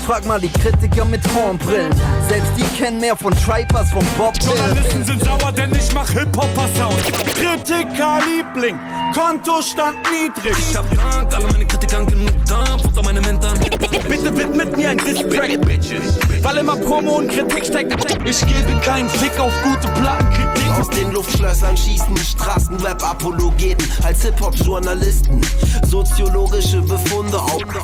Frag mal die Kritiker mit Hornbrillen. Selbst die kennen mehr von Tribe als von Bob Dylan. Journalisten sind sauer, denn ich mach Hip-Hopper-Sound. Kritiker-Liebling, Kontostand niedrig. Ich hab Dank, alle meine Kritikern genug da, Futter meine Mentoren. Bitte widmet mir ein Diss-Track, weil immer Promo und Kritik steckt. Ich gebe keinen Fick auf gute Plattenkritik. Aus den Luftschlössern schießen Straßenrap-Apologeten als Hip-Hop-Journalisten. Soziologische Befunde.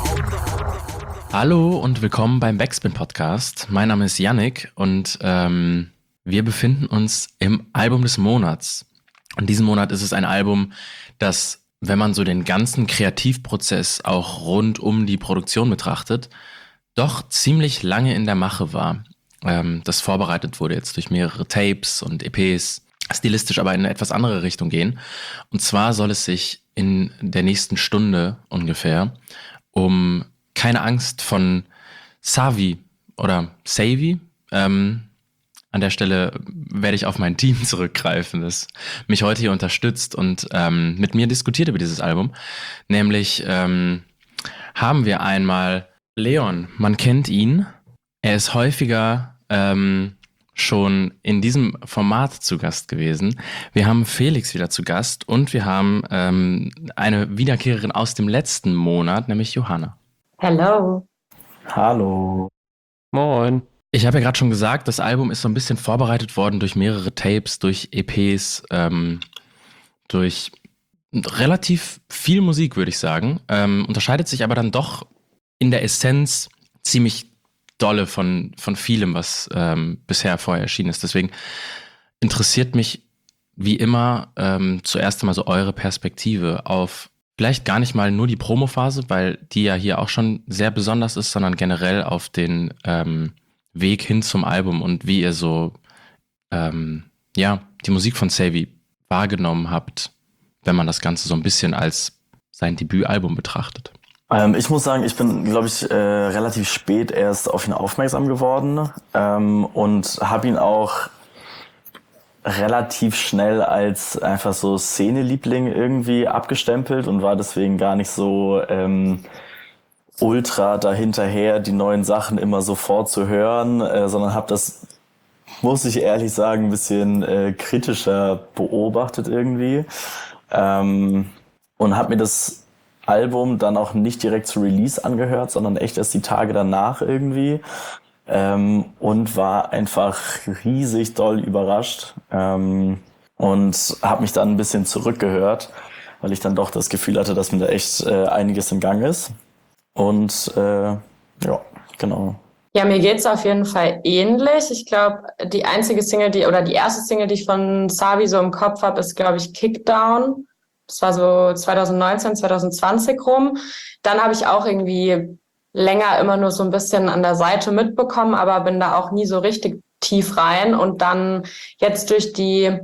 Hallo und willkommen beim Backspin-Podcast. Mein Name ist Yannick und wir befinden uns im Album des Monats. Und diesen Monat ist es ein Album, das, wenn man so den ganzen Kreativprozess auch rund um die Produktion betrachtet, doch ziemlich lange in der Mache war. Das vorbereitet wurde jetzt durch mehrere Tapes und EPs, stilistisch aber in eine etwas andere Richtung gehen. Und zwar soll es sich in der nächsten Stunde ungefähr um Keine Angst von Savi oder Savi. An der Stelle werde ich auf mein Team zurückgreifen, das mich heute hier unterstützt und mit mir diskutiert über dieses Album. Nämlich haben wir einmal Leon. Man kennt ihn. Er ist häufiger schon in diesem Format zu Gast gewesen. Wir haben Felix wieder zu Gast und wir haben eine Wiederkehrerin aus dem letzten Monat, nämlich Johanna. Hello. Hallo. Moin. Ich habe ja gerade schon gesagt, das Album ist so ein bisschen vorbereitet worden durch mehrere Tapes, durch EPs, durch relativ viel Musik, würde ich sagen. Unterscheidet sich aber dann doch in der Essenz ziemlich dolle von vielem, was bisher vorher erschienen ist. Deswegen interessiert mich wie immer zuerst einmal so eure Perspektive auf vielleicht gar nicht mal nur die Promophase, weil die ja hier auch schon sehr besonders ist, sondern generell auf den Weg hin zum Album und wie ihr so die Musik von Savi wahrgenommen habt, wenn man das Ganze so ein bisschen als sein Debütalbum betrachtet. Ich muss sagen, ich bin, glaube ich, relativ spät erst auf ihn aufmerksam geworden und habe ihn auch relativ schnell als einfach so Szene-Liebling irgendwie abgestempelt und war deswegen gar nicht so ultra dahinterher, die neuen Sachen immer sofort zu hören, sondern habe das, muss ich ehrlich sagen, ein bisschen kritischer beobachtet irgendwie und habe mir das Album dann auch nicht direkt zu Release angehört, sondern echt erst die Tage danach irgendwie und war einfach riesig doll überrascht und habe mich dann ein bisschen zurückgehört, weil ich dann doch das Gefühl hatte, dass mir da echt einiges im Gang ist. Und genau. Ja, mir geht's auf jeden Fall ähnlich. Ich glaube, die einzige Single, die erste Single, die ich von Savi so im Kopf habe, ist, glaube ich, Kickdown. Das war so 2019, 2020 rum. Dann habe ich auch irgendwie länger immer nur so ein bisschen an der Seite mitbekommen, aber bin da auch nie so richtig tief rein. Und dann jetzt durch den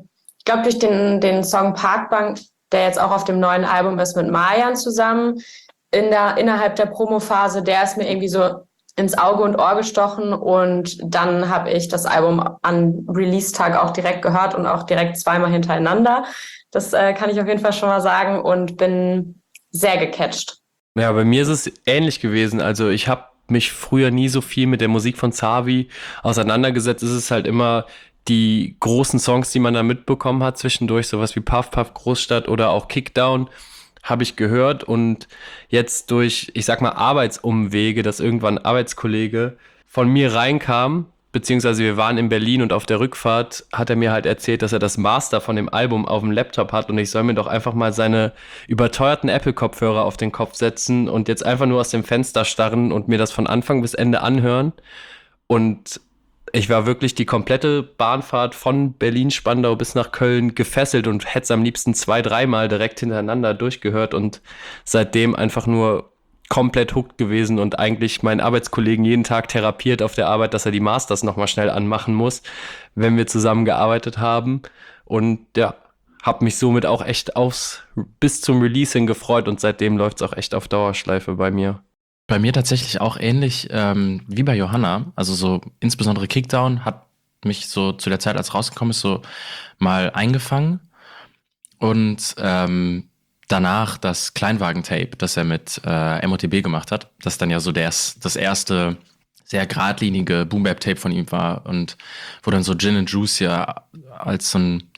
Song Parkbank, der jetzt auch auf dem neuen Album ist, mit Marjan zusammen, innerhalb der Promophase, der ist mir irgendwie so ins Auge und Ohr gestochen und dann habe ich das Album an Release-Tag auch direkt gehört und auch direkt zweimal hintereinander. Das kann ich auf jeden Fall schon mal sagen und bin sehr gecatcht. Ja, bei mir ist es ähnlich gewesen. Also ich habe mich früher nie so viel mit der Musik von Savi auseinandergesetzt. Es ist halt immer die großen Songs, die man da mitbekommen hat zwischendurch, sowas wie Puff Puff Großstadt oder auch Kickdown, habe ich gehört und jetzt durch, ich sag mal, Arbeitsumwege, dass irgendwann ein Arbeitskollege von mir reinkam, beziehungsweise wir waren in Berlin und auf der Rückfahrt hat er mir halt erzählt, dass er das Master von dem Album auf dem Laptop hat und ich soll mir doch einfach mal seine überteuerten Apple-Kopfhörer auf den Kopf setzen und jetzt einfach nur aus dem Fenster starren und mir das von Anfang bis Ende anhören. Und ich war wirklich die komplette Bahnfahrt von Berlin-Spandau bis nach Köln gefesselt und hätte es am liebsten 2-3 Mal direkt hintereinander durchgehört und seitdem einfach nur komplett hooked gewesen und eigentlich meinen Arbeitskollegen jeden Tag therapiert auf der Arbeit, dass er die Masters nochmal schnell anmachen muss, wenn wir zusammen gearbeitet haben. Und ja, habe mich somit auch echt bis zum Release hin gefreut und seitdem läuft es auch echt auf Dauerschleife bei mir. Bei mir tatsächlich auch ähnlich wie bei Johanna. Also so insbesondere Kickdown hat mich so zu der Zeit, als rausgekommen ist, so mal eingefangen. Und danach das Kleinwagen-Tape, das er mit MOTB gemacht hat, das dann ja so das erste sehr geradlinige Boom-Bap-Tape von ihm war und wo dann so Gin and Juice ja als so ein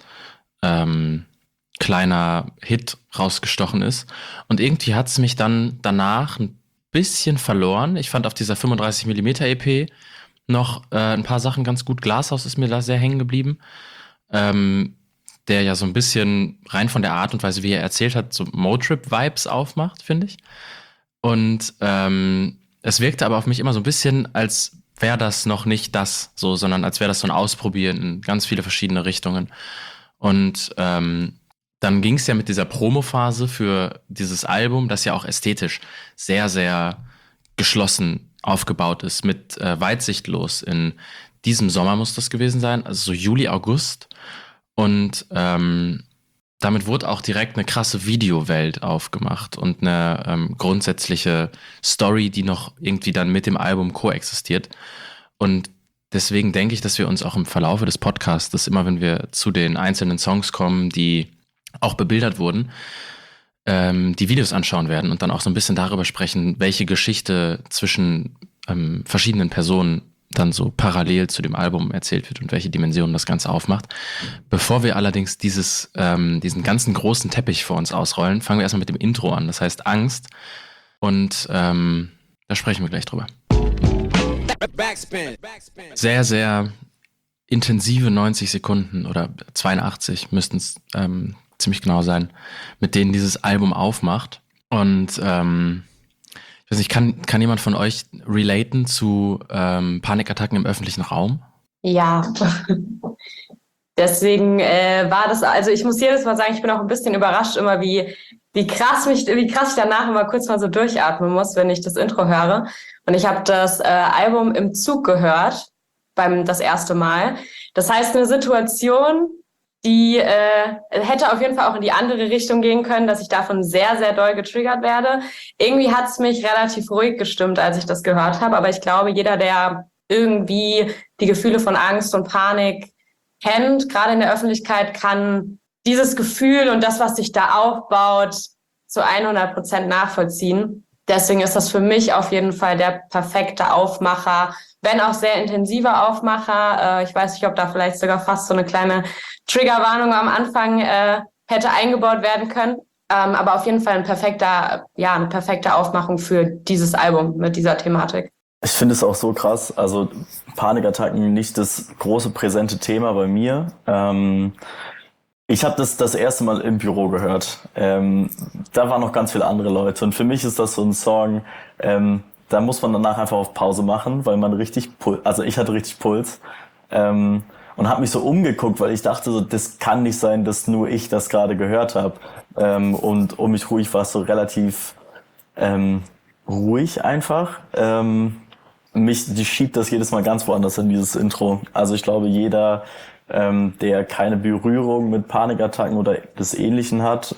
kleiner Hit rausgestochen ist. Und irgendwie hat es mich dann danach ein bisschen verloren. Ich fand auf dieser 35mm EP noch ein paar Sachen ganz gut. Glashaus ist mir da sehr hängen geblieben. Der ja so ein bisschen rein von der Art und Weise, wie er erzählt hat, so Motrip-Vibes aufmacht, finde ich. Und es wirkte aber auf mich immer so ein bisschen, als wäre das noch nicht das, so, sondern als wäre das so ein Ausprobieren in ganz viele verschiedene Richtungen. Und dann ging es ja mit dieser Promophase für dieses Album, das ja auch ästhetisch sehr, sehr geschlossen aufgebaut ist, mit Weitsichtlos. In diesem Sommer muss das gewesen sein, also so Juli, August. Und damit wurde auch direkt eine krasse Videowelt aufgemacht und eine grundsätzliche Story, die noch irgendwie dann mit dem Album koexistiert. Und deswegen denke ich, dass wir uns auch im Verlaufe des Podcasts, immer wenn wir zu den einzelnen Songs kommen, die auch bebildert wurden, die Videos anschauen werden und dann auch so ein bisschen darüber sprechen, welche Geschichte zwischen verschiedenen Personen dann so parallel zu dem Album erzählt wird und welche Dimensionen das Ganze aufmacht. Bevor wir allerdings diesen ganzen großen Teppich vor uns ausrollen, fangen wir erstmal mit dem Intro an. Das heißt Angst. Und da sprechen wir gleich drüber. Sehr, sehr intensive 90 Sekunden oder 82 müssten es ziemlich genau sein, mit denen dieses Album aufmacht. Und ich weiß nicht, kann jemand von euch relaten zu Panikattacken im öffentlichen Raum? Ja, deswegen war das, also ich muss jedes Mal sagen, ich bin auch ein bisschen überrascht immer, wie krass ich danach immer kurz mal so durchatmen muss, wenn ich das Intro höre. Und ich habe das Album im Zug gehört, das erste Mal. Das heißt, eine Situation, die hätte auf jeden Fall auch in die andere Richtung gehen können, dass ich davon sehr, sehr doll getriggert werde. Irgendwie hat es mich relativ ruhig gestimmt, als ich das gehört habe. Aber ich glaube, jeder, der irgendwie die Gefühle von Angst und Panik kennt, gerade in der Öffentlichkeit, kann dieses Gefühl und das, was sich da aufbaut, zu 100% nachvollziehen. Deswegen ist das für mich auf jeden Fall der perfekte Aufmacher, wenn auch sehr intensiver Aufmacher. Ich weiß nicht, ob da vielleicht sogar fast so eine kleine Triggerwarnung am Anfang hätte eingebaut werden können. Aber auf jeden Fall eine perfekte Aufmachung für dieses Album mit dieser Thematik. Ich finde es auch so krass. Also Panikattacken nicht das große präsente Thema bei mir. Ich habe das erste Mal im Büro gehört. Da waren noch ganz viele andere Leute. Und für mich ist das so ein Song, da muss man danach einfach auf Pause machen, weil man ich hatte richtig Puls. Und habe mich so umgeguckt, weil ich dachte so, das kann nicht sein, dass nur ich das gerade gehört habe. Und um mich ruhig war es so relativ ruhig einfach. Die schiebt das jedes Mal ganz woanders in dieses Intro. Also ich glaube, jeder, der keine Berührung mit Panikattacken oder des Ähnlichen hat,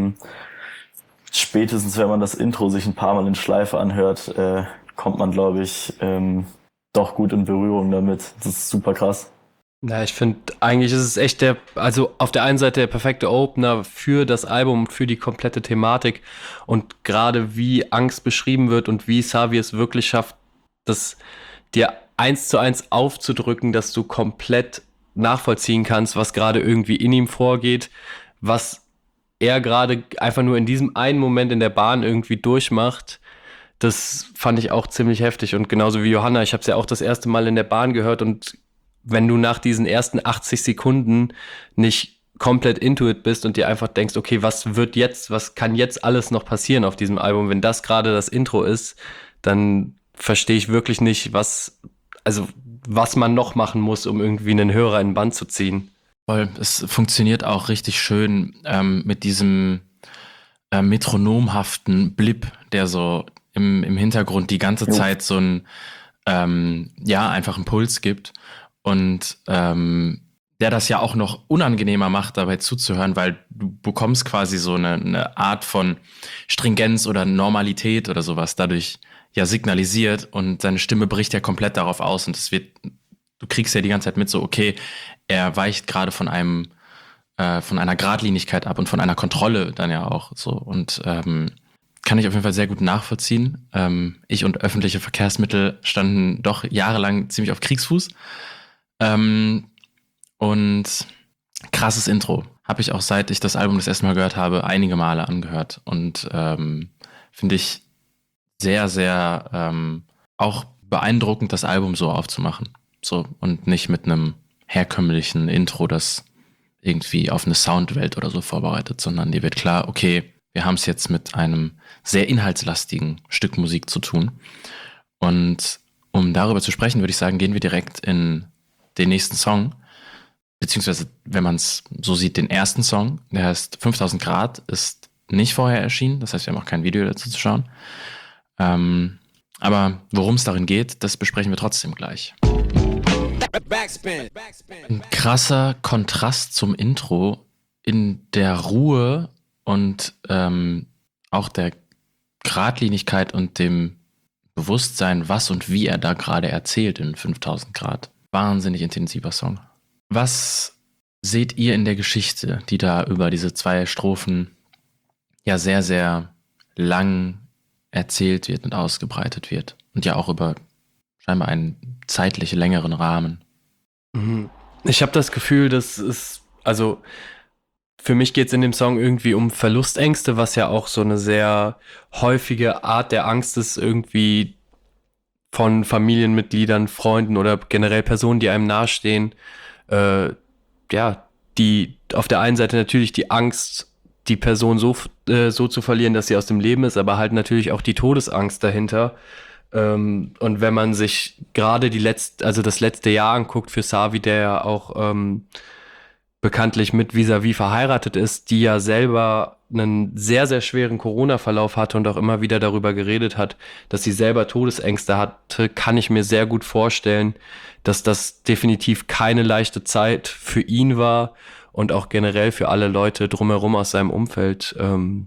spätestens wenn man das Intro sich ein paar Mal in Schleife anhört, kommt man, glaube ich, doch gut in Berührung damit. Das ist super krass. Na, ich finde, eigentlich ist es echt also auf der einen Seite der perfekte Opener für das Album, für die komplette Thematik und gerade wie Angst beschrieben wird und wie Savi es wirklich schafft, das dir 1:1 aufzudrücken, dass du komplett nachvollziehen kannst, was gerade irgendwie in ihm vorgeht, was er gerade einfach nur in diesem einen Moment in der Bahn irgendwie durchmacht. Das fand ich auch ziemlich heftig und genauso wie Johanna, ich habe es ja auch das erste Mal in der Bahn gehört und wenn du nach diesen ersten 80 Sekunden nicht komplett into it bist und dir einfach denkst, okay, was kann jetzt alles noch passieren auf diesem Album, wenn das gerade das Intro ist, dann verstehe ich wirklich nicht, was man noch machen muss, um irgendwie einen Hörer in den Bann zu ziehen. Voll, es funktioniert auch richtig schön mit diesem metronomhaften Blip, der so im Hintergrund die ganze Zeit so ein einfach einen Puls gibt. Und der das ja auch noch unangenehmer macht, dabei zuzuhören, weil du bekommst quasi so eine Art von Stringenz oder Normalität oder sowas dadurch ja signalisiert und seine Stimme bricht ja komplett darauf aus und du kriegst ja die ganze Zeit mit so, okay, er weicht gerade von einer Geradlinigkeit ab und von einer Kontrolle dann ja auch so und kann ich auf jeden Fall sehr gut nachvollziehen. Ich und öffentliche Verkehrsmittel standen doch jahrelang ziemlich auf Kriegsfuß. Und krasses Intro. Habe ich auch, seit ich das Album das erste Mal gehört habe, einige Male angehört. Und finde ich sehr, sehr auch beeindruckend, das Album so aufzumachen. So, und nicht mit einem herkömmlichen Intro, das irgendwie auf eine Soundwelt oder so vorbereitet, sondern dir wird klar, okay, wir haben es jetzt mit einem sehr inhaltslastigen Stück Musik zu tun. Und um darüber zu sprechen, würde ich sagen, gehen wir direkt in den nächsten Song. Beziehungsweise, wenn man es so sieht, den ersten Song, der heißt 5000 Grad, ist nicht vorher erschienen. Das heißt, wir haben auch kein Video dazu zu schauen. Aber worum es darin geht, das besprechen wir trotzdem gleich. Ein krasser Kontrast zum Intro in der Ruhe und auch der Geradlinigkeit und dem Bewusstsein, was und wie er da gerade erzählt in 5000 Grad. Wahnsinnig intensiver Song. Was seht ihr in der Geschichte, die da über diese 2 Strophen ja sehr, sehr lang erzählt wird und ausgebreitet wird? Und ja auch über scheinbar einen zeitlich längeren Rahmen. Ich habe das Gefühl, also für mich geht es in dem Song irgendwie um Verlustängste, was ja auch so eine sehr häufige Art der Angst ist, irgendwie von Familienmitgliedern, Freunden oder generell Personen, die einem nahestehen. Die auf der einen Seite natürlich die Angst, die Person so zu verlieren, dass sie aus dem Leben ist, aber halt natürlich auch die Todesangst dahinter. Und wenn man sich gerade das letzte Jahr anguckt für Savi, der ja auch bekanntlich mit Vis-a-vis verheiratet ist, die ja selber einen sehr, sehr schweren Corona-Verlauf hatte und auch immer wieder darüber geredet hat, dass sie selber Todesängste hatte, kann ich mir sehr gut vorstellen, dass das definitiv keine leichte Zeit für ihn war und auch generell für alle Leute drumherum aus seinem Umfeld.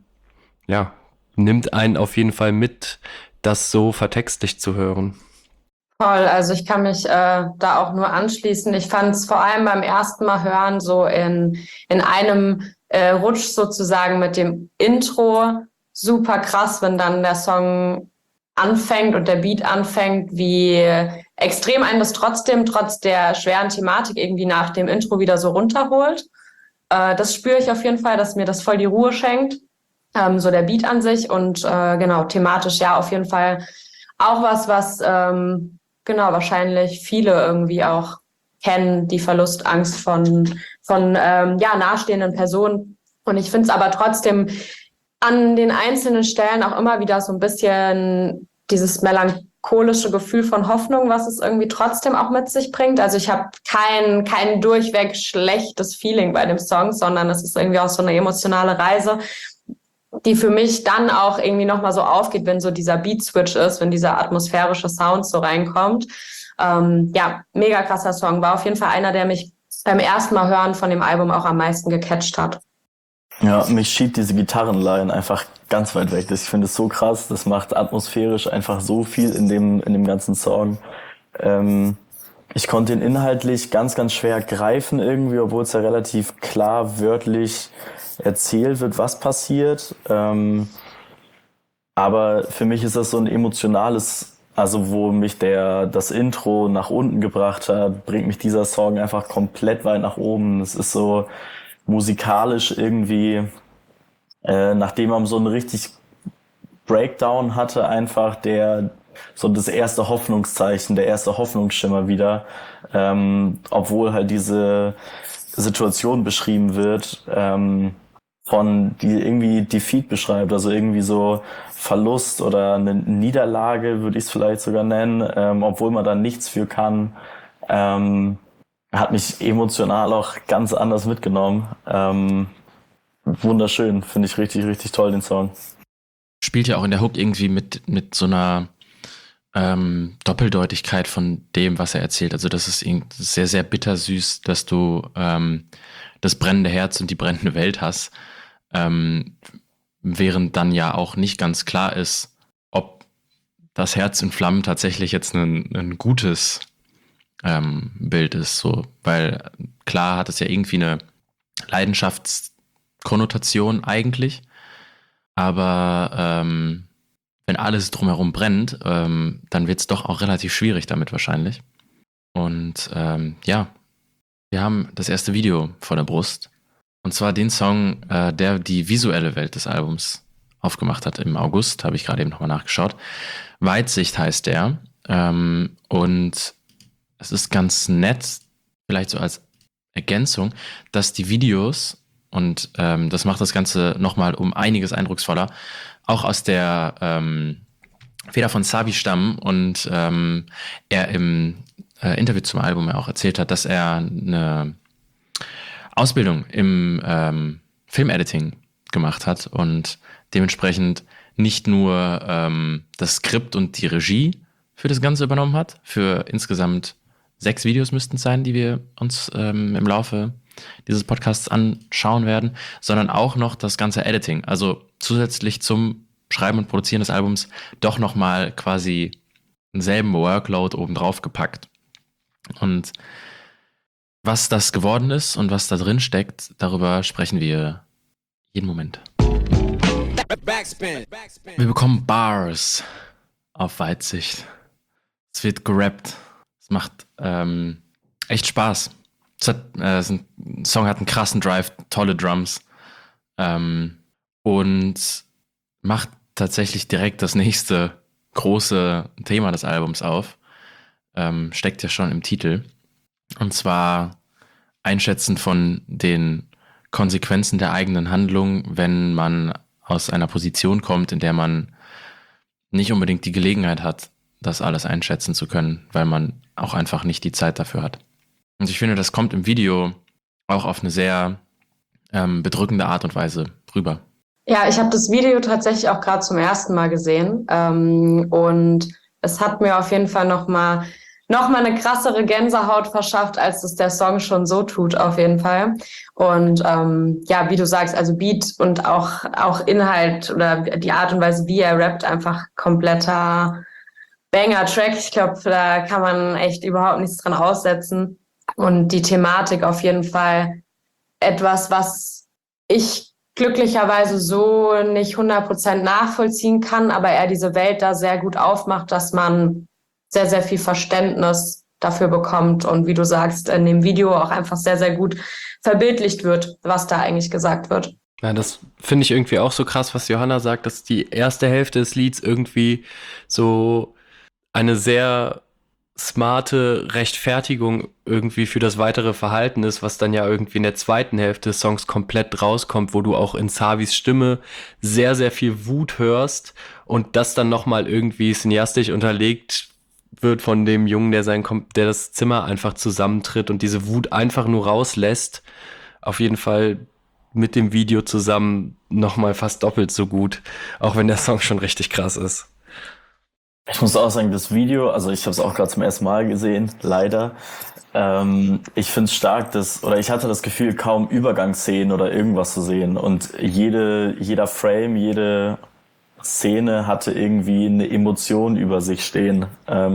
Nimmt einen auf jeden Fall mit, das so vertextlich zu hören. Voll, also ich kann mich da auch nur anschließen. Ich fand es vor allem beim ersten Mal hören so in einem Rutsch sozusagen mit dem Intro super krass, wenn dann der Song anfängt und der Beat anfängt, wie extrem einen das trotzdem, trotz der schweren Thematik irgendwie nach dem Intro wieder so runterholt. Das spüre ich auf jeden Fall, dass mir das voll die Ruhe schenkt, so der Beat an sich und genau, thematisch ja auf jeden Fall auch was wahrscheinlich viele irgendwie auch kennen, die Verlustangst von nahestehenden Personen. Und ich finde es aber trotzdem an den einzelnen Stellen auch immer wieder so ein bisschen dieses melancholische Gefühl von Hoffnung, was es irgendwie trotzdem auch mit sich bringt. Also ich habe kein durchweg schlechtes Feeling bei dem Song, sondern es ist irgendwie auch so eine emotionale Reise, die für mich dann auch irgendwie nochmal so aufgeht, wenn so dieser Beat-Switch ist, wenn dieser atmosphärische Sound so reinkommt. Mega krasser Song. War auf jeden Fall einer, der mich beim ersten Mal hören von dem Album auch am meisten gecatcht hat. Ja, mich schiebt diese Gitarrenline einfach ganz weit weg. Ich finde es so krass. Das macht atmosphärisch einfach so viel in dem ganzen Song. Ich konnte ihn inhaltlich ganz, ganz schwer greifen irgendwie, obwohl es ja relativ klar wörtlich erzählt wird, was passiert. Aber für mich ist das so ein emotionales, also wo mich das Intro nach unten gebracht hat, bringt mich dieser Song einfach komplett weit nach oben. Es ist so musikalisch irgendwie, nachdem man so einen richtig Breakdown hatte, einfach so das erste Hoffnungszeichen, der erste Hoffnungsschimmer wieder, obwohl halt diese Situation beschrieben wird, die irgendwie Defeat beschreibt, also irgendwie so Verlust oder eine Niederlage, würde ich es vielleicht sogar nennen, obwohl man da nichts für kann, hat mich emotional auch ganz anders mitgenommen. Wunderschön, finde ich richtig, richtig toll, den Song. Spielt ja auch in der Hook irgendwie mit so einer Doppeldeutigkeit von dem, was er erzählt. Also das ist sehr, sehr bittersüß, dass du das brennende Herz und die brennende Welt hast. Während dann ja auch nicht ganz klar ist, ob das Herz in Flammen tatsächlich jetzt ein gutes Bild ist. So. Weil klar hat es ja irgendwie eine Leidenschaftskonnotation eigentlich, aber wenn alles drumherum brennt, dann wird es doch auch relativ schwierig damit wahrscheinlich. Und ja, wir haben das erste Video vor der Brust. Und zwar den Song, der die visuelle Welt des Albums aufgemacht hat im August, habe ich gerade eben nochmal nachgeschaut. Weitsicht heißt der. Und es ist ganz nett, vielleicht so als Ergänzung, dass die Videos, und das macht das Ganze nochmal um einiges eindrucksvoller, auch aus der Feder von Savi stammen und er im Interview zum Album ja auch erzählt hat, dass er eine Ausbildung im Filmediting gemacht hat und dementsprechend nicht nur das Skript und die Regie für das Ganze übernommen hat. Für insgesamt 6 Videos müssten es sein, die wir uns im Laufe dieses Podcasts anschauen werden, sondern auch noch das ganze Editing. Also zusätzlich zum Schreiben und Produzieren des Albums doch nochmal quasi denselben Workload obendrauf gepackt. Und was das geworden ist und was da drin steckt, darüber sprechen wir jeden Moment. Wir bekommen Bars auf Weitsicht. Es wird gerappt. Es macht echt Spaß. Der Song hat einen krassen Drive, tolle Drums und macht tatsächlich direkt das nächste große Thema des Albums auf. Steckt ja schon im Titel. Und zwar Einschätzen von den Konsequenzen der eigenen Handlung, wenn man aus einer Position kommt, in der man nicht unbedingt die Gelegenheit hat, das alles einschätzen zu können, weil man auch einfach nicht die Zeit dafür hat. Und ich finde, das kommt im Video auch auf eine sehr bedrückende Art und Weise rüber. Ja, ich habe das Video tatsächlich auch gerade zum ersten Mal gesehen und es hat mir auf jeden Fall noch mal eine krassere Gänsehaut verschafft, als es der Song schon so tut, auf jeden Fall. Und ja, wie du sagst, also Beat und auch Inhalt oder die Art und Weise, wie er rappt, einfach kompletter Banger-Track. Ich glaube, da kann man echt überhaupt nichts dran aussetzen. Und die Thematik auf jeden Fall etwas, was ich glücklicherweise so nicht 100% nachvollziehen kann, aber er diese Welt da sehr gut aufmacht, dass man sehr, sehr viel Verständnis dafür bekommt und wie du sagst, in dem Video auch einfach sehr, sehr gut verbildlicht wird, was da eigentlich gesagt wird. Ja, das finde ich irgendwie auch so krass, was Johanna sagt, dass die erste Hälfte des Lieds irgendwie so eine sehr smarte Rechtfertigung irgendwie für das weitere Verhalten ist, was dann ja irgendwie in der zweiten Hälfte des Songs komplett rauskommt, wo du auch in Savis Stimme sehr, sehr viel Wut hörst und das dann nochmal irgendwie cineastisch unterlegt wird von dem Jungen, der das Zimmer einfach zusammentritt und diese Wut einfach nur rauslässt. Auf jeden Fall mit dem Video zusammen nochmal fast doppelt so gut, auch wenn der Song schon richtig krass ist. Ich muss auch sagen, das Video, also ich habe es auch gerade zum ersten Mal gesehen, leider. Ich finde es stark, ich hatte das Gefühl, kaum Übergangsszenen oder irgendwas zu sehen. Und jeder Frame, jede Szene hatte irgendwie eine Emotion über sich stehen,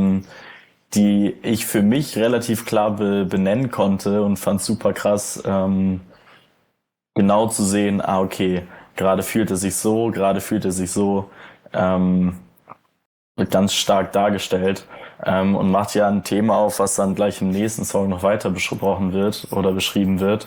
die ich für mich relativ klar benennen konnte und fand super krass, genau zu sehen, okay, gerade fühlt er sich so, wird ganz stark dargestellt und macht ja ein Thema auf, was dann gleich im nächsten Song noch weiter besprochen wird oder beschrieben wird.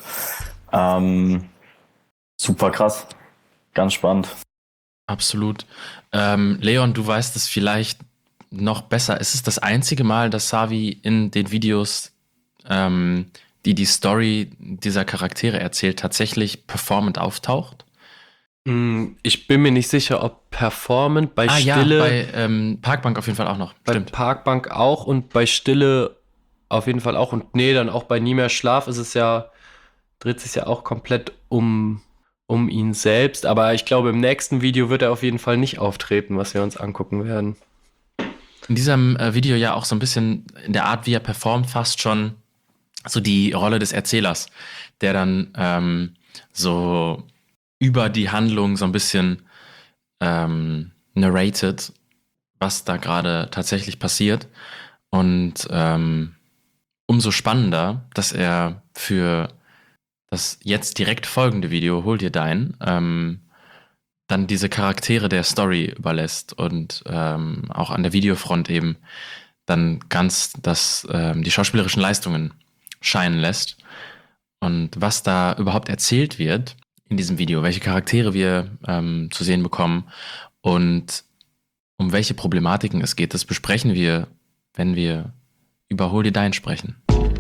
Super krass, ganz spannend. Absolut. Leon, du weißt es vielleicht noch besser. Ist es das einzige Mal, dass Savi in den Videos, die Story dieser Charaktere erzählt, tatsächlich performant auftaucht? Ich bin mir nicht sicher, ob performant bei Stille. Ja, bei Parkbank auf jeden Fall auch noch. Bei Stimmt. Parkbank auch und bei Stille auf jeden Fall auch. Und nee, dann auch bei Nie mehr Schlaf dreht sich ja auch komplett um ihn selbst. Aber ich glaube, im nächsten Video wird er auf jeden Fall nicht auftreten, was wir uns angucken werden. In diesem Video ja auch so ein bisschen in der Art, wie er performt, fast schon so die Rolle des Erzählers, der dann so über die Handlung so ein bisschen narrated, was da gerade tatsächlich passiert. Und umso spannender, dass er für das jetzt direkt folgende Video, Hol dir dein, dann diese Charaktere der Story überlässt und auch an der Videofront eben dann ganz die schauspielerischen Leistungen scheinen lässt. Und was da überhaupt erzählt wird in diesem Video, welche Charaktere wir zu sehen bekommen und um welche Problematiken es geht, das besprechen wir, wenn wir über Hold It Dein sprechen.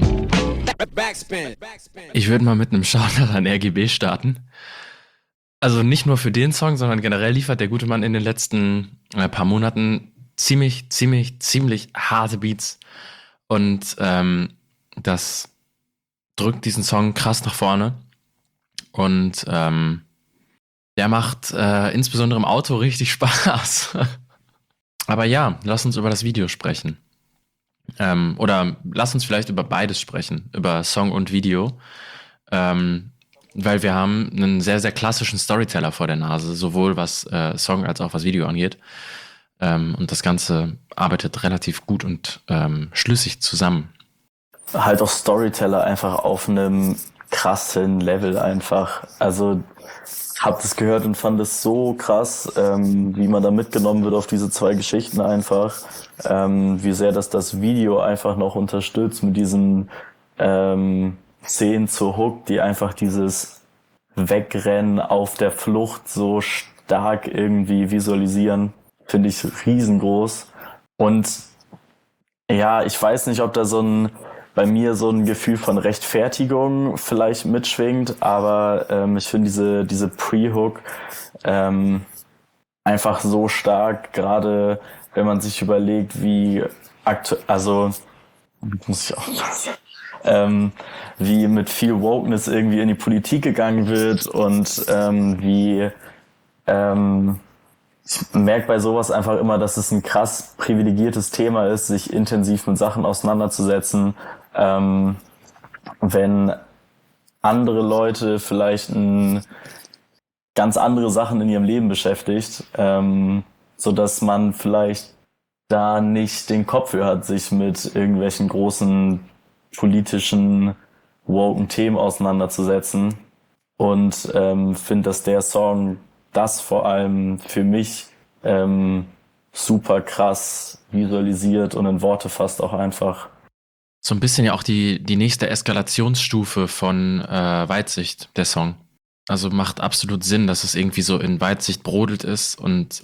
Ich würde mal mit einem Shoutout an RGB starten. Also nicht nur für den Song, sondern generell liefert der gute Mann in den letzten paar Monaten ziemlich harte Beats. Und das drückt diesen Song krass nach vorne. Und der macht insbesondere im Auto richtig Spaß. Aber ja, lass uns über das Video sprechen. Oder lass uns vielleicht über beides sprechen, über Song und Video. Weil wir haben einen sehr, sehr klassischen Storyteller vor der Nase, sowohl was Song als auch was Video angeht. Und das Ganze arbeitet relativ gut und schlüssig zusammen. Halt auch Storyteller einfach auf einem krassen Level einfach. Also hab das gehört und fand es so krass, wie man da mitgenommen wird auf diese zwei Geschichten einfach. Wie sehr das Video einfach noch unterstützt mit diesen Szenen zur Hook, die einfach dieses Wegrennen auf der Flucht so stark irgendwie visualisieren. Finde ich riesengroß. Und ja, ich weiß nicht, ob da bei mir so ein Gefühl von Rechtfertigung vielleicht mitschwingt, aber ich finde diese Pre-Hook einfach so stark, gerade wenn man sich überlegt, wie wie mit viel Wokeness irgendwie in die Politik gegangen wird und ich merke bei sowas einfach immer, dass es ein krass privilegiertes Thema ist, sich intensiv mit Sachen auseinanderzusetzen, wenn andere Leute vielleicht ganz andere Sachen in ihrem Leben beschäftigt, so dass man vielleicht da nicht den Kopf für hat, sich mit irgendwelchen großen politischen, woken Themen auseinanderzusetzen. Und finde, dass der Song das vor allem für mich super krass visualisiert und in Worte fasst auch einfach. So ein bisschen ja auch die nächste Eskalationsstufe von Weitsicht, der Song. Also macht absolut Sinn, dass es irgendwie so in Weitsicht brodelt ist und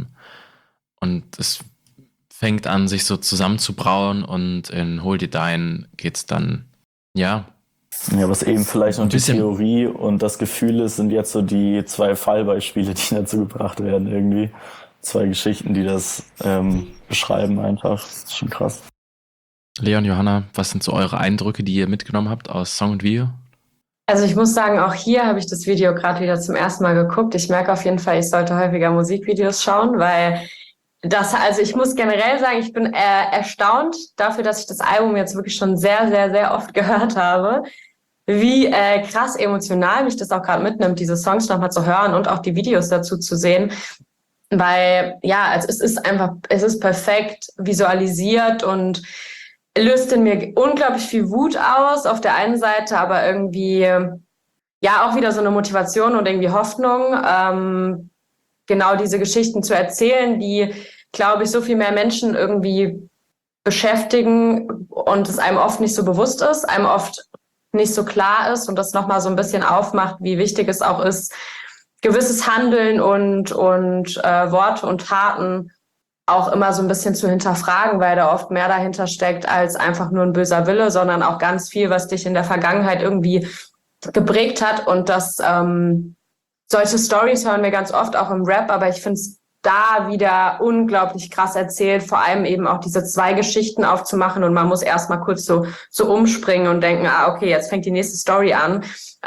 es fängt an, sich so zusammenzubrauen und in Hold It Dein geht's dann, ja. Ja, was eben vielleicht noch die Theorie und das Gefühl ist, sind jetzt so die zwei Fallbeispiele, die dazu gebracht werden irgendwie. Zwei Geschichten, die das beschreiben einfach. Das ist schon krass. Leon, Johanna, was sind so eure Eindrücke, die ihr mitgenommen habt aus Song und Video? Also ich muss sagen, auch hier habe ich das Video gerade wieder zum ersten Mal geguckt. Ich merke auf jeden Fall, ich sollte häufiger Musikvideos schauen, weil also ich muss generell sagen, ich bin erstaunt dafür, dass ich das Album jetzt wirklich schon sehr, sehr, sehr oft gehört habe, wie krass emotional mich das auch gerade mitnimmt, diese Songs nochmal zu hören und auch die Videos dazu zu sehen. Weil, ja, also es ist perfekt visualisiert und löst in mir unglaublich viel Wut aus auf der einen Seite, aber irgendwie, ja, auch wieder so eine Motivation und irgendwie Hoffnung, genau diese Geschichten zu erzählen, die, glaube ich, so viel mehr Menschen irgendwie beschäftigen und es einem oft nicht so bewusst ist, einem oft nicht so klar ist und das nochmal so ein bisschen aufmacht, wie wichtig es auch ist, gewisses Handeln und Worte und Taten auch immer so ein bisschen zu hinterfragen, weil da oft mehr dahinter steckt als einfach nur ein böser Wille, sondern auch ganz viel, was dich in der Vergangenheit irgendwie geprägt hat. Und das solche Stories hören wir ganz oft auch im Rap, aber ich finde es da wieder unglaublich krass erzählt, vor allem eben auch diese zwei Geschichten aufzumachen und man muss erstmal kurz so umspringen und denken, okay, jetzt fängt die nächste Story an.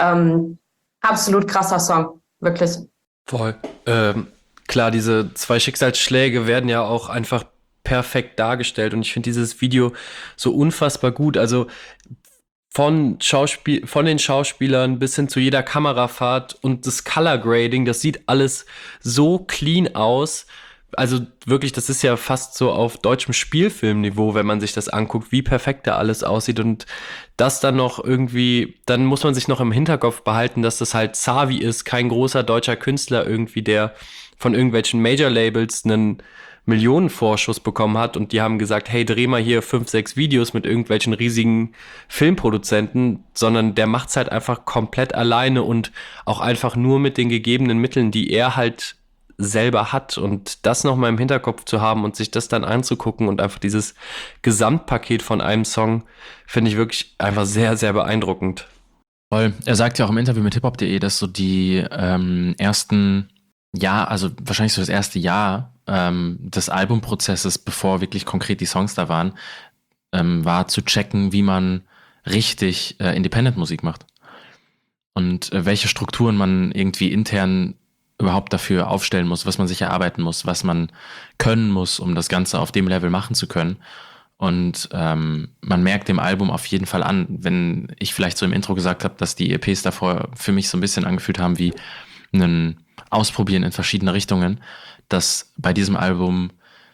Absolut krasser Song, wirklich. Voll. Klar, diese zwei Schicksalsschläge werden ja auch einfach perfekt dargestellt und ich finde dieses Video so unfassbar gut. Also von den Schauspielern bis hin zu jeder Kamerafahrt und das Color Grading, das sieht alles so clean aus, also wirklich, das ist ja fast so auf deutschem Spielfilmniveau, wenn man sich das anguckt, wie perfekt da alles aussieht und das dann noch irgendwie, dann muss man sich noch im Hinterkopf behalten, dass das halt Savi ist, kein großer deutscher Künstler irgendwie, der von irgendwelchen Major-Labels einen Millionenvorschuss bekommen hat und die haben gesagt, hey, dreh mal hier 5, 6 Videos mit irgendwelchen riesigen Filmproduzenten, sondern der macht's halt einfach komplett alleine und auch einfach nur mit den gegebenen Mitteln, die er halt selber hat und das nochmal im Hinterkopf zu haben und sich das dann anzugucken und einfach dieses Gesamtpaket von einem Song finde ich wirklich einfach sehr, sehr beeindruckend. Voll. Er sagt ja auch im Interview mit hiphop.de, dass so die ersten Jahr, also wahrscheinlich so das erste Jahr des Albumprozesses, bevor wirklich konkret die Songs da waren, war zu checken, wie man richtig Independent-Musik macht. Und welche Strukturen man irgendwie intern überhaupt dafür aufstellen muss, was man sich erarbeiten muss, was man können muss, um das Ganze auf dem Level machen zu können. Und man merkt dem Album auf jeden Fall an, wenn ich vielleicht so im Intro gesagt habe, dass die EPs davor für mich so ein bisschen angefühlt haben wie ein Ausprobieren in verschiedene Richtungen, dass bei diesem Album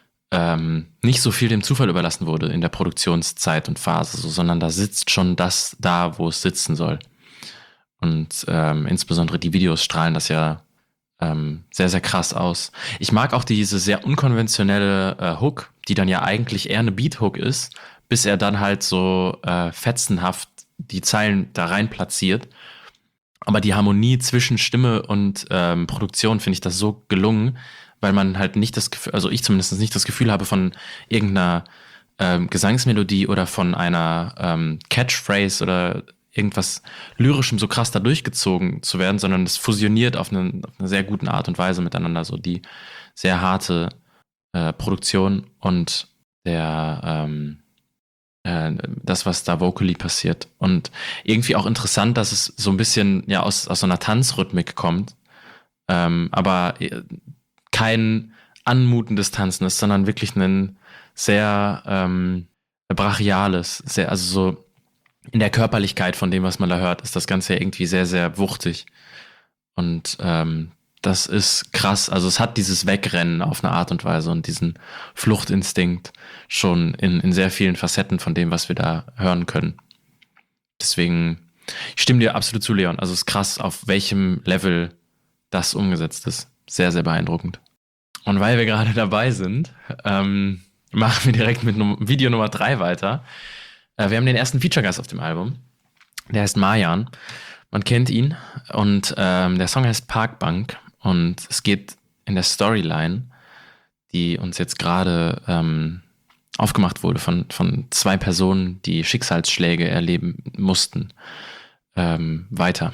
nicht so viel dem Zufall überlassen wurde in der Produktionszeit und Phase, sondern da sitzt schon das da, wo es sitzen soll. Und insbesondere die Videos strahlen das ja sehr, sehr krass aus. Ich mag auch diese sehr unkonventionelle Hook, die dann ja eigentlich eher eine Beat-Hook ist, bis er dann halt so fetzenhaft die Zeilen da rein platziert. Aber die Harmonie zwischen Stimme und Produktion finde ich das so gelungen, weil man halt nicht das Gefühl, also ich zumindest nicht das Gefühl habe von irgendeiner Gesangsmelodie oder von einer Catchphrase oder irgendwas Lyrischem so krass da durchgezogen zu werden, sondern es fusioniert auf eine sehr guten Art und Weise miteinander, so die sehr harte Produktion und das, was da vocally passiert. Und irgendwie auch interessant, dass es so ein bisschen ja aus so einer Tanzrhythmik kommt, aber kein anmutendes Tanzen ist, sondern wirklich ein sehr brachiales, also so in der Körperlichkeit von dem, was man da hört, ist das Ganze ja irgendwie sehr, sehr wuchtig. Und das ist krass. Also es hat dieses Wegrennen auf eine Art und Weise und diesen Fluchtinstinkt schon in sehr vielen Facetten von dem, was wir da hören können. Deswegen, ich stimme dir absolut zu, Leon. Also es ist krass, auf welchem Level das umgesetzt ist. Sehr, sehr beeindruckend. Und weil wir gerade dabei sind, machen wir direkt mit Video Nummer 3 weiter. Wir haben den ersten Feature-Gast auf dem Album. Der heißt Marjan. Man kennt ihn. Und der Song heißt Parkbank. Und es geht in der Storyline, die uns jetzt gerade aufgemacht wurde von 2 Personen, die Schicksalsschläge erleben mussten, weiter.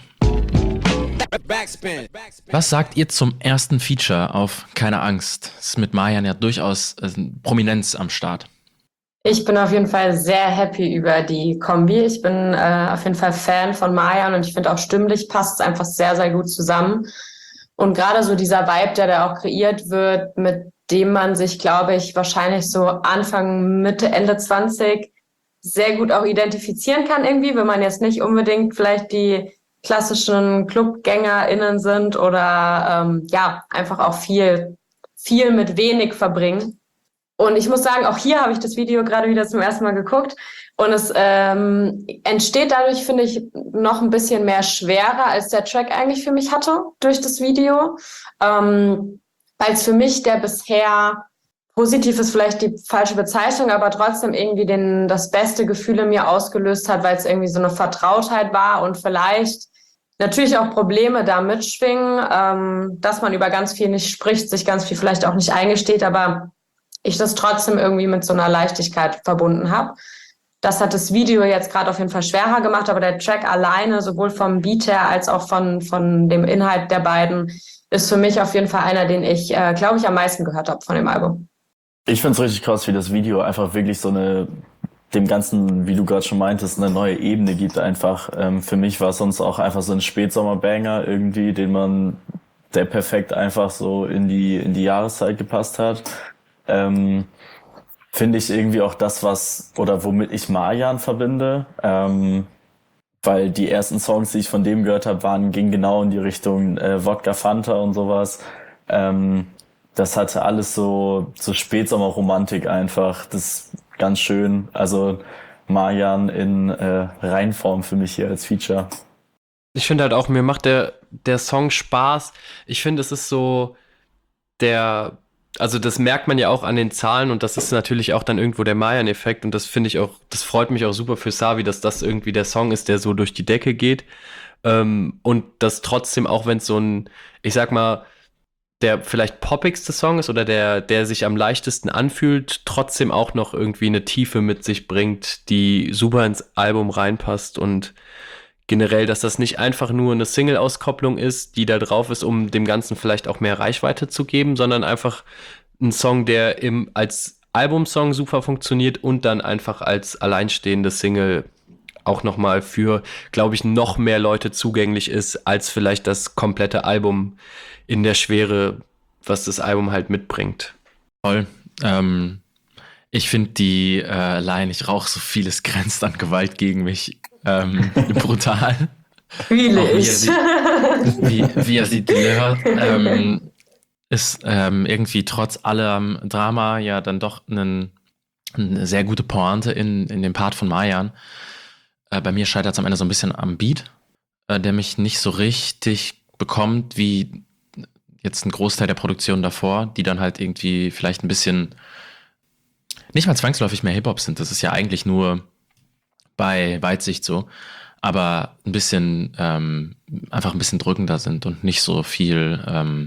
Was sagt ihr zum ersten Feature auf Keine Angst? Das ist mit Marjan ja durchaus Prominenz am Start. Ich bin auf jeden Fall sehr happy über die Kombi. Ich bin auf jeden Fall Fan von Marjan und ich finde auch stimmlich passt es einfach sehr, sehr gut zusammen. Und gerade so dieser Vibe, der da auch kreiert wird, mit dem man sich, glaube ich, wahrscheinlich so Anfang, Mitte, Ende 20 sehr gut auch identifizieren kann irgendwie, wenn man jetzt nicht unbedingt vielleicht die klassischen ClubgängerInnen sind oder einfach auch viel mit wenig verbringen. Und ich muss sagen, auch hier habe ich das Video gerade wieder zum ersten Mal geguckt und es entsteht dadurch, finde ich, noch ein bisschen mehr Schwere, als der Track eigentlich für mich hatte durch das Video, weil es für mich der bisher, positiv ist vielleicht die falsche Bezeichnung, aber trotzdem irgendwie das beste Gefühl in mir ausgelöst hat, weil es irgendwie so eine Vertrautheit war und vielleicht natürlich auch Probleme da mitschwingen, dass man über ganz viel nicht spricht, sich ganz viel vielleicht auch nicht eingesteht, aber ich das trotzdem irgendwie mit so einer Leichtigkeit verbunden habe. Das hat das Video jetzt gerade auf jeden Fall schwerer gemacht, aber der Track alleine, sowohl vom Beat her als auch von dem Inhalt der beiden, ist für mich auf jeden Fall einer, den ich, glaube ich, am meisten gehört habe von dem Album. Ich find's richtig krass, wie das Video einfach wirklich so dem Ganzen, wie du gerade schon meintest, eine neue Ebene gibt einfach. Für mich war es sonst auch einfach so ein Spätsommer-Banger irgendwie, der perfekt einfach so in die Jahreszeit gepasst hat. Finde ich irgendwie auch das, womit ich Marjan verbinde, weil die ersten Songs, die ich von dem gehört habe, gingen genau in die Richtung Wodka Fanta und sowas. Das hatte alles so Spätsommerromantik einfach. Das ist ganz schön. Also Marjan in Reinform für mich hier als Feature. Ich finde halt auch, mir macht der Song Spaß. Ich finde, es ist so also das merkt man ja auch an den Zahlen und das ist natürlich auch dann irgendwo der Mayan-Effekt und das finde ich auch, das freut mich auch super für Savi, dass das irgendwie der Song ist, der so durch die Decke geht. Und das trotzdem, auch wenn es so ein, ich sag mal, der vielleicht poppigste Song ist oder der sich am leichtesten anfühlt, trotzdem auch noch irgendwie eine Tiefe mit sich bringt, die super ins Album reinpasst und generell, dass das nicht einfach nur eine Single-Auskopplung ist, die da drauf ist, um dem Ganzen vielleicht auch mehr Reichweite zu geben, sondern einfach ein Song, der als Albumsong super funktioniert und dann einfach als alleinstehende Single auch nochmal für, glaube ich, noch mehr Leute zugänglich ist, als vielleicht das komplette Album in der Schwere, was das Album halt mitbringt. Voll. Ich finde die Line, ich rauche so viel, es grenzt an Gewalt gegen mich, brutal. Fühle Auch ich. wie er sie delivert, ist irgendwie trotz allem Drama ja dann doch eine sehr gute Pointe in dem Part von Marjan. Bei mir scheitert es am Ende so ein bisschen am Beat, der mich nicht so richtig bekommt, wie jetzt ein Großteil der Produktion davor, die dann halt irgendwie vielleicht ein bisschen, nicht mal zwangsläufig mehr Hip-Hop sind, das ist ja eigentlich nur bei Weitsicht so, aber ein bisschen, einfach ein bisschen drückender sind und nicht so viel,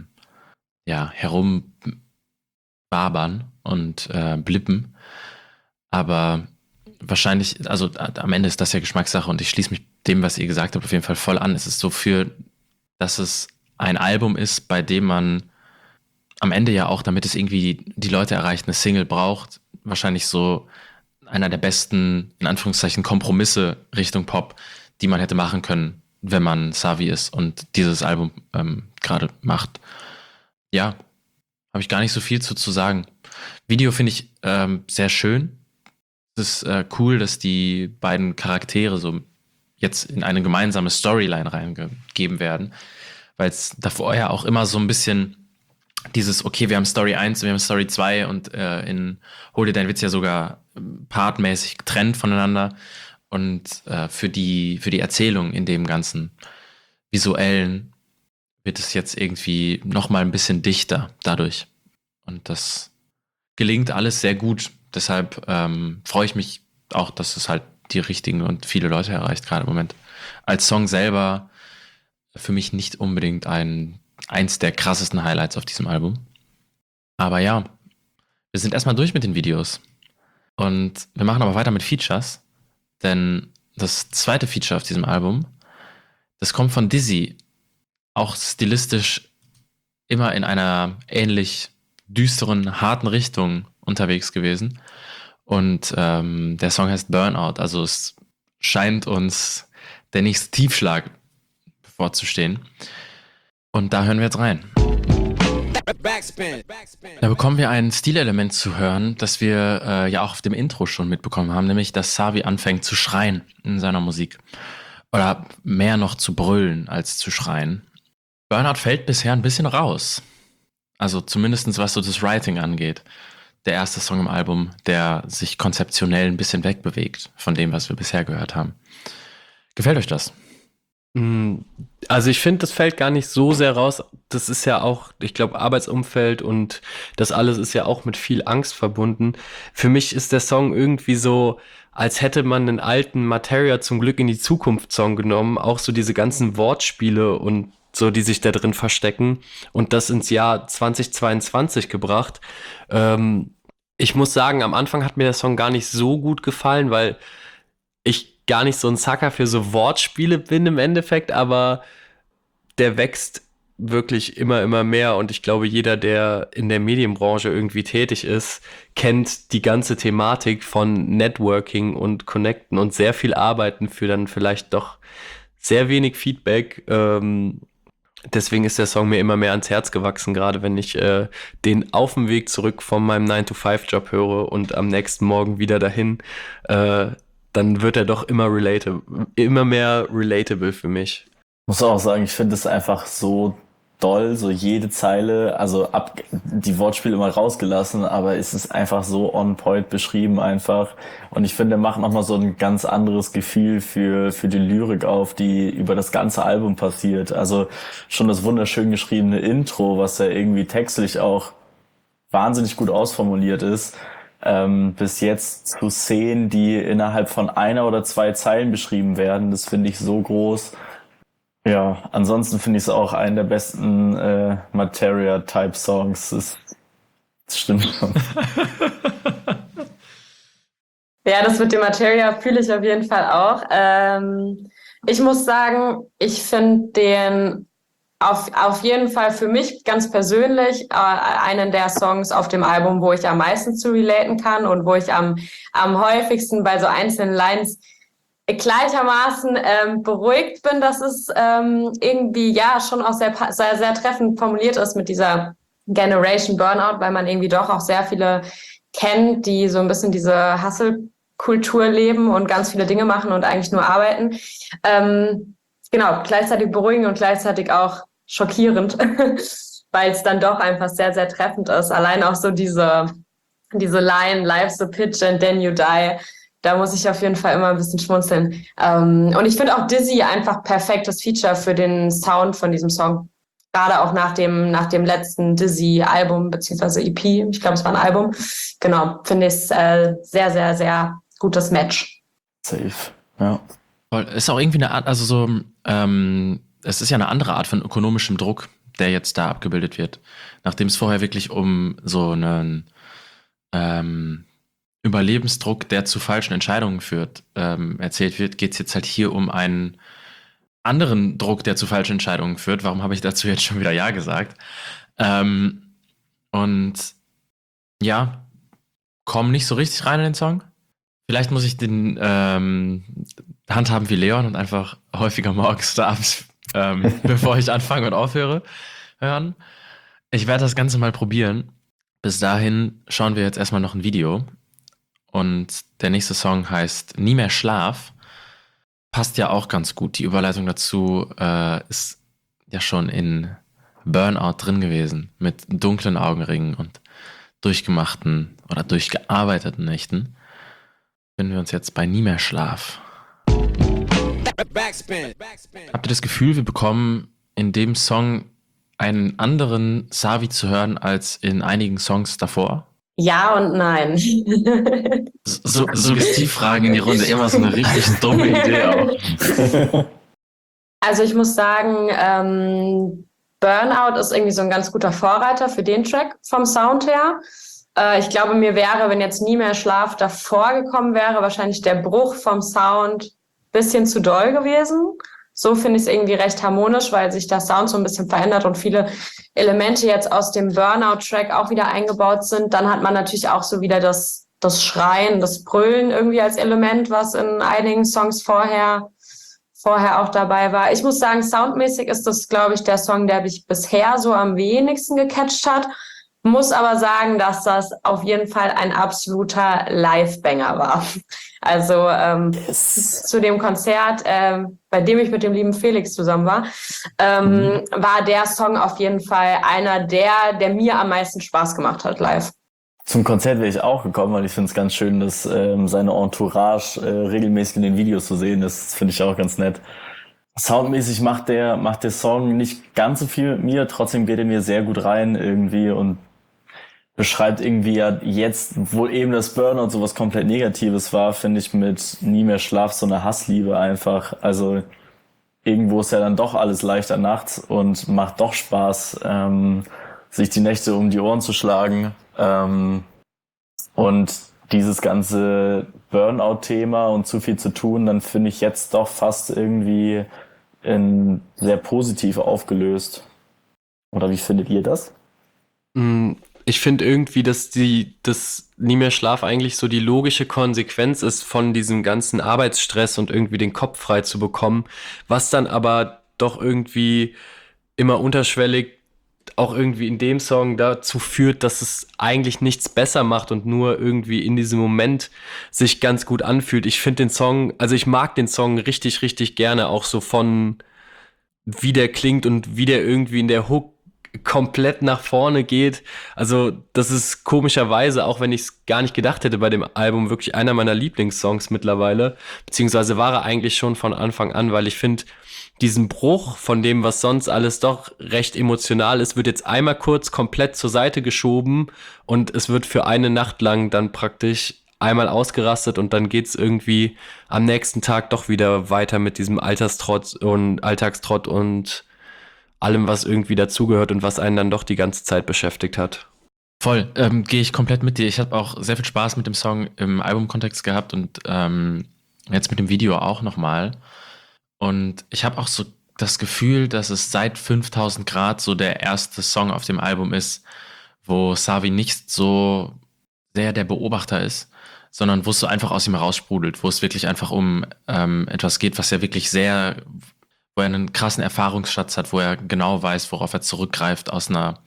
herumbabern und blippen. Aber wahrscheinlich, also am Ende ist das ja Geschmackssache und ich schließe mich dem, was ihr gesagt habt, auf jeden Fall voll an. Es ist so dass es ein Album ist, bei dem man am Ende ja auch, damit es irgendwie die Leute erreicht, eine Single braucht, wahrscheinlich so einer der besten, in Anführungszeichen, Kompromisse Richtung Pop, die man hätte machen können, wenn man Savi ist und dieses Album gerade macht. Ja, habe ich gar nicht so viel zu sagen. Video finde ich sehr schön. Es ist cool, dass die beiden Charaktere so jetzt in eine gemeinsame Storyline reingegeben werden, weil es davor ja auch immer so ein bisschen dieses, okay, wir haben Story 1, wir haben Story 2 und in Hol dir dein Witz ja sogar partmäßig getrennt voneinander und für die Erzählung in dem ganzen Visuellen wird es jetzt irgendwie nochmal ein bisschen dichter dadurch und das gelingt alles sehr gut, deshalb freue ich mich auch, dass es halt die richtigen und viele Leute erreicht, gerade im Moment. Als Song selber für mich nicht unbedingt eins der krassesten Highlights auf diesem Album. Aber ja, wir sind erstmal durch mit den Videos. Und wir machen aber weiter mit Features. Denn das zweite Feature auf diesem Album, das kommt von Dizzy. Auch stilistisch immer in einer ähnlich düsteren, harten Richtung unterwegs gewesen. Und der Song heißt Burnout. Also es scheint uns der nächste Tiefschlag bevorzustehen. Und da hören wir jetzt rein. Da bekommen wir ein Stilelement zu hören, das wir ja auch auf dem Intro schon mitbekommen haben, nämlich dass Savi anfängt zu schreien in seiner Musik. Oder mehr noch zu brüllen als zu schreien. Burnout fällt bisher ein bisschen raus. Also zumindest was so das Writing angeht. Der erste Song im Album, der sich konzeptionell ein bisschen wegbewegt von dem, was wir bisher gehört haben. Gefällt euch das? Also ich finde, das fällt gar nicht so sehr raus. Das ist ja auch, ich glaube, Arbeitsumfeld und das alles ist ja auch mit viel Angst verbunden. Für mich ist der Song irgendwie so, als hätte man einen alten Materia zum Glück in die Zukunft Song genommen. Auch so diese ganzen Wortspiele und so, die sich da drin verstecken und das ins Jahr 2022 gebracht. Ich muss sagen, am Anfang hat mir der Song gar nicht so gut gefallen, weil ich gar nicht so ein Sucker für so Wortspiele bin im Endeffekt, aber der wächst wirklich immer mehr und ich glaube, jeder, der in der Medienbranche irgendwie tätig ist, kennt die ganze Thematik von Networking und Connecten und sehr viel Arbeiten für dann vielleicht doch sehr wenig Feedback. Deswegen ist der Song mir immer mehr ans Herz gewachsen, gerade wenn ich den auf dem Weg zurück von meinem 9-to-5-Job höre und am nächsten Morgen wieder dahin, dann wird er doch immer mehr relatable für mich. Muss auch sagen, ich finde es einfach so doll, so jede Zeile, also die Wortspiele immer rausgelassen, aber es ist einfach so on point beschrieben einfach. Und ich finde, er macht nochmal so ein ganz anderes Gefühl für die Lyrik auf, die über das ganze Album passiert. Also schon das wunderschön geschriebene Intro, was ja irgendwie textlich auch wahnsinnig gut ausformuliert ist, bis jetzt zu Szenen, die innerhalb von 1 oder 2 Zeilen beschrieben werden, das finde ich so groß. Ja, ansonsten finde ich es auch einen der besten Materia-Type-Songs. Das stimmt schon. Ja, das mit dem Materia fühle ich auf jeden Fall auch. Ich muss sagen, ich finde den auf jeden Fall für mich ganz persönlich einen der Songs auf dem Album, wo ich am meisten zu relaten kann und wo ich am häufigsten bei so einzelnen Lines gleichermaßen beruhigt bin, dass es irgendwie ja schon auch sehr, sehr, sehr treffend formuliert ist mit dieser Generation Burnout, weil man irgendwie doch auch sehr viele kennt, die so ein bisschen diese Hustle-Kultur leben und ganz viele Dinge machen und eigentlich nur arbeiten. Genau, gleichzeitig beruhigend und gleichzeitig auch schockierend, weil es dann doch einfach sehr, sehr treffend ist. Allein auch so diese Line, life's a pitch and then you die. Da muss ich auf jeden Fall immer ein bisschen schmunzeln. Und ich finde auch Dizzy einfach perfektes Feature für den Sound von diesem Song. Gerade auch nach dem letzten Dizzy-Album, beziehungsweise EP. Ich glaube, es war ein Album. Genau, finde ich es sehr, sehr, sehr gutes Match. Safe, ja. Ist auch irgendwie eine Art, also so, es ist ja eine andere Art von ökonomischem Druck, der jetzt da abgebildet wird. Nachdem es vorher wirklich um so einen Überlebensdruck, der zu falschen Entscheidungen führt, erzählt wird, geht es jetzt halt hier um einen anderen Druck, der zu falschen Entscheidungen führt. Warum habe ich dazu jetzt schon wieder Ja gesagt? Und ja, komme nicht so richtig rein in den Song. Vielleicht muss ich den handhaben wie Leon und einfach häufiger morgens oder abends, bevor ich anfange und aufhöre, hören. Ich werde das Ganze mal probieren. Bis dahin schauen wir jetzt erstmal noch ein Video. Und der nächste Song heißt Nie mehr Schlaf. Passt ja auch ganz gut. Die Überleitung dazu ist ja schon in Burnout drin gewesen. Mit dunklen Augenringen und durchgemachten oder durchgearbeiteten Nächten. Finden wir uns jetzt bei Nie mehr Schlaf. Habt ihr das Gefühl, wir bekommen in dem Song einen anderen Savi zu hören als in einigen Songs davor? Ja und nein. Suggestivfragen in die Runde, immer so eine richtig dumme Idee auch. Also ich muss sagen, Burnout ist irgendwie so ein ganz guter Vorreiter für den Track vom Sound her. Ich glaube, mir wäre, wenn jetzt Nie mehr Schlaf davor gekommen wäre, wahrscheinlich der Bruch vom Sound ein bisschen zu doll gewesen. So finde ich es irgendwie recht harmonisch, weil sich der Sound so ein bisschen verändert und viele Elemente jetzt aus dem Burnout-Track auch wieder eingebaut sind. Dann hat man natürlich auch so wieder das Schreien, das Brüllen irgendwie als Element, was in einigen Songs vorher auch dabei war. Ich muss sagen, soundmäßig ist das, glaube ich, der Song, der mich bisher so am wenigsten gecatcht hat. Muss aber sagen, dass das auf jeden Fall ein absoluter Live-Banger war. Also zu dem Konzert, bei dem ich mit dem lieben Felix zusammen war, war der Song auf jeden Fall einer der mir am meisten Spaß gemacht hat live. Zum Konzert wäre ich auch gekommen, weil ich finde es ganz schön, dass seine Entourage regelmäßig in den Videos zu sehen ist. Das finde ich auch ganz nett. Soundmäßig macht der Song nicht ganz so viel mit mir, trotzdem geht er mir sehr gut rein irgendwie und beschreibt irgendwie ja jetzt, wo eben das Burnout so was komplett Negatives war, finde ich mit Nie mehr Schlaf so eine Hassliebe einfach. Also irgendwo ist ja dann doch alles leichter nachts und macht doch Spaß, sich die Nächte um die Ohren zu schlagen. Und dieses ganze Burnout-Thema und zu viel zu tun, dann finde ich jetzt doch fast irgendwie sehr positiv aufgelöst. Oder wie findet ihr das? Ich finde irgendwie, dass das Nie mehr Schlaf eigentlich so die logische Konsequenz ist von diesem ganzen Arbeitsstress und irgendwie den Kopf frei zu bekommen, was dann aber doch irgendwie immer unterschwellig auch irgendwie in dem Song dazu führt, dass es eigentlich nichts besser macht und nur irgendwie in diesem Moment sich ganz gut anfühlt. Ich finde den Song, also ich mag den Song richtig, richtig gerne, auch so von wie der klingt und wie der irgendwie in der Hook komplett nach vorne geht. Also das ist komischerweise, auch wenn ich es gar nicht gedacht hätte bei dem Album, wirklich einer meiner Lieblingssongs mittlerweile. Beziehungsweise war er eigentlich schon von Anfang an, weil ich finde, diesen Bruch von dem, was sonst alles doch recht emotional ist, wird jetzt einmal kurz komplett zur Seite geschoben und es wird für eine Nacht lang dann praktisch einmal ausgerastet und dann geht's irgendwie am nächsten Tag doch wieder weiter mit diesem Alltagstrott und allem, was irgendwie dazugehört und was einen dann doch die ganze Zeit beschäftigt hat. Voll, gehe ich komplett mit dir. Ich habe auch sehr viel Spaß mit dem Song im Albumkontext gehabt und jetzt mit dem Video auch nochmal. Und ich habe auch so das Gefühl, dass es seit 5000 Grad so der erste Song auf dem Album ist, wo Savi nicht so sehr der Beobachter ist, sondern wo es so einfach aus ihm raussprudelt, wo es wirklich einfach um etwas geht, was ja wirklich wo er einen krassen Erfahrungsschatz hat, wo er genau weiß, worauf er zurückgreift aus einer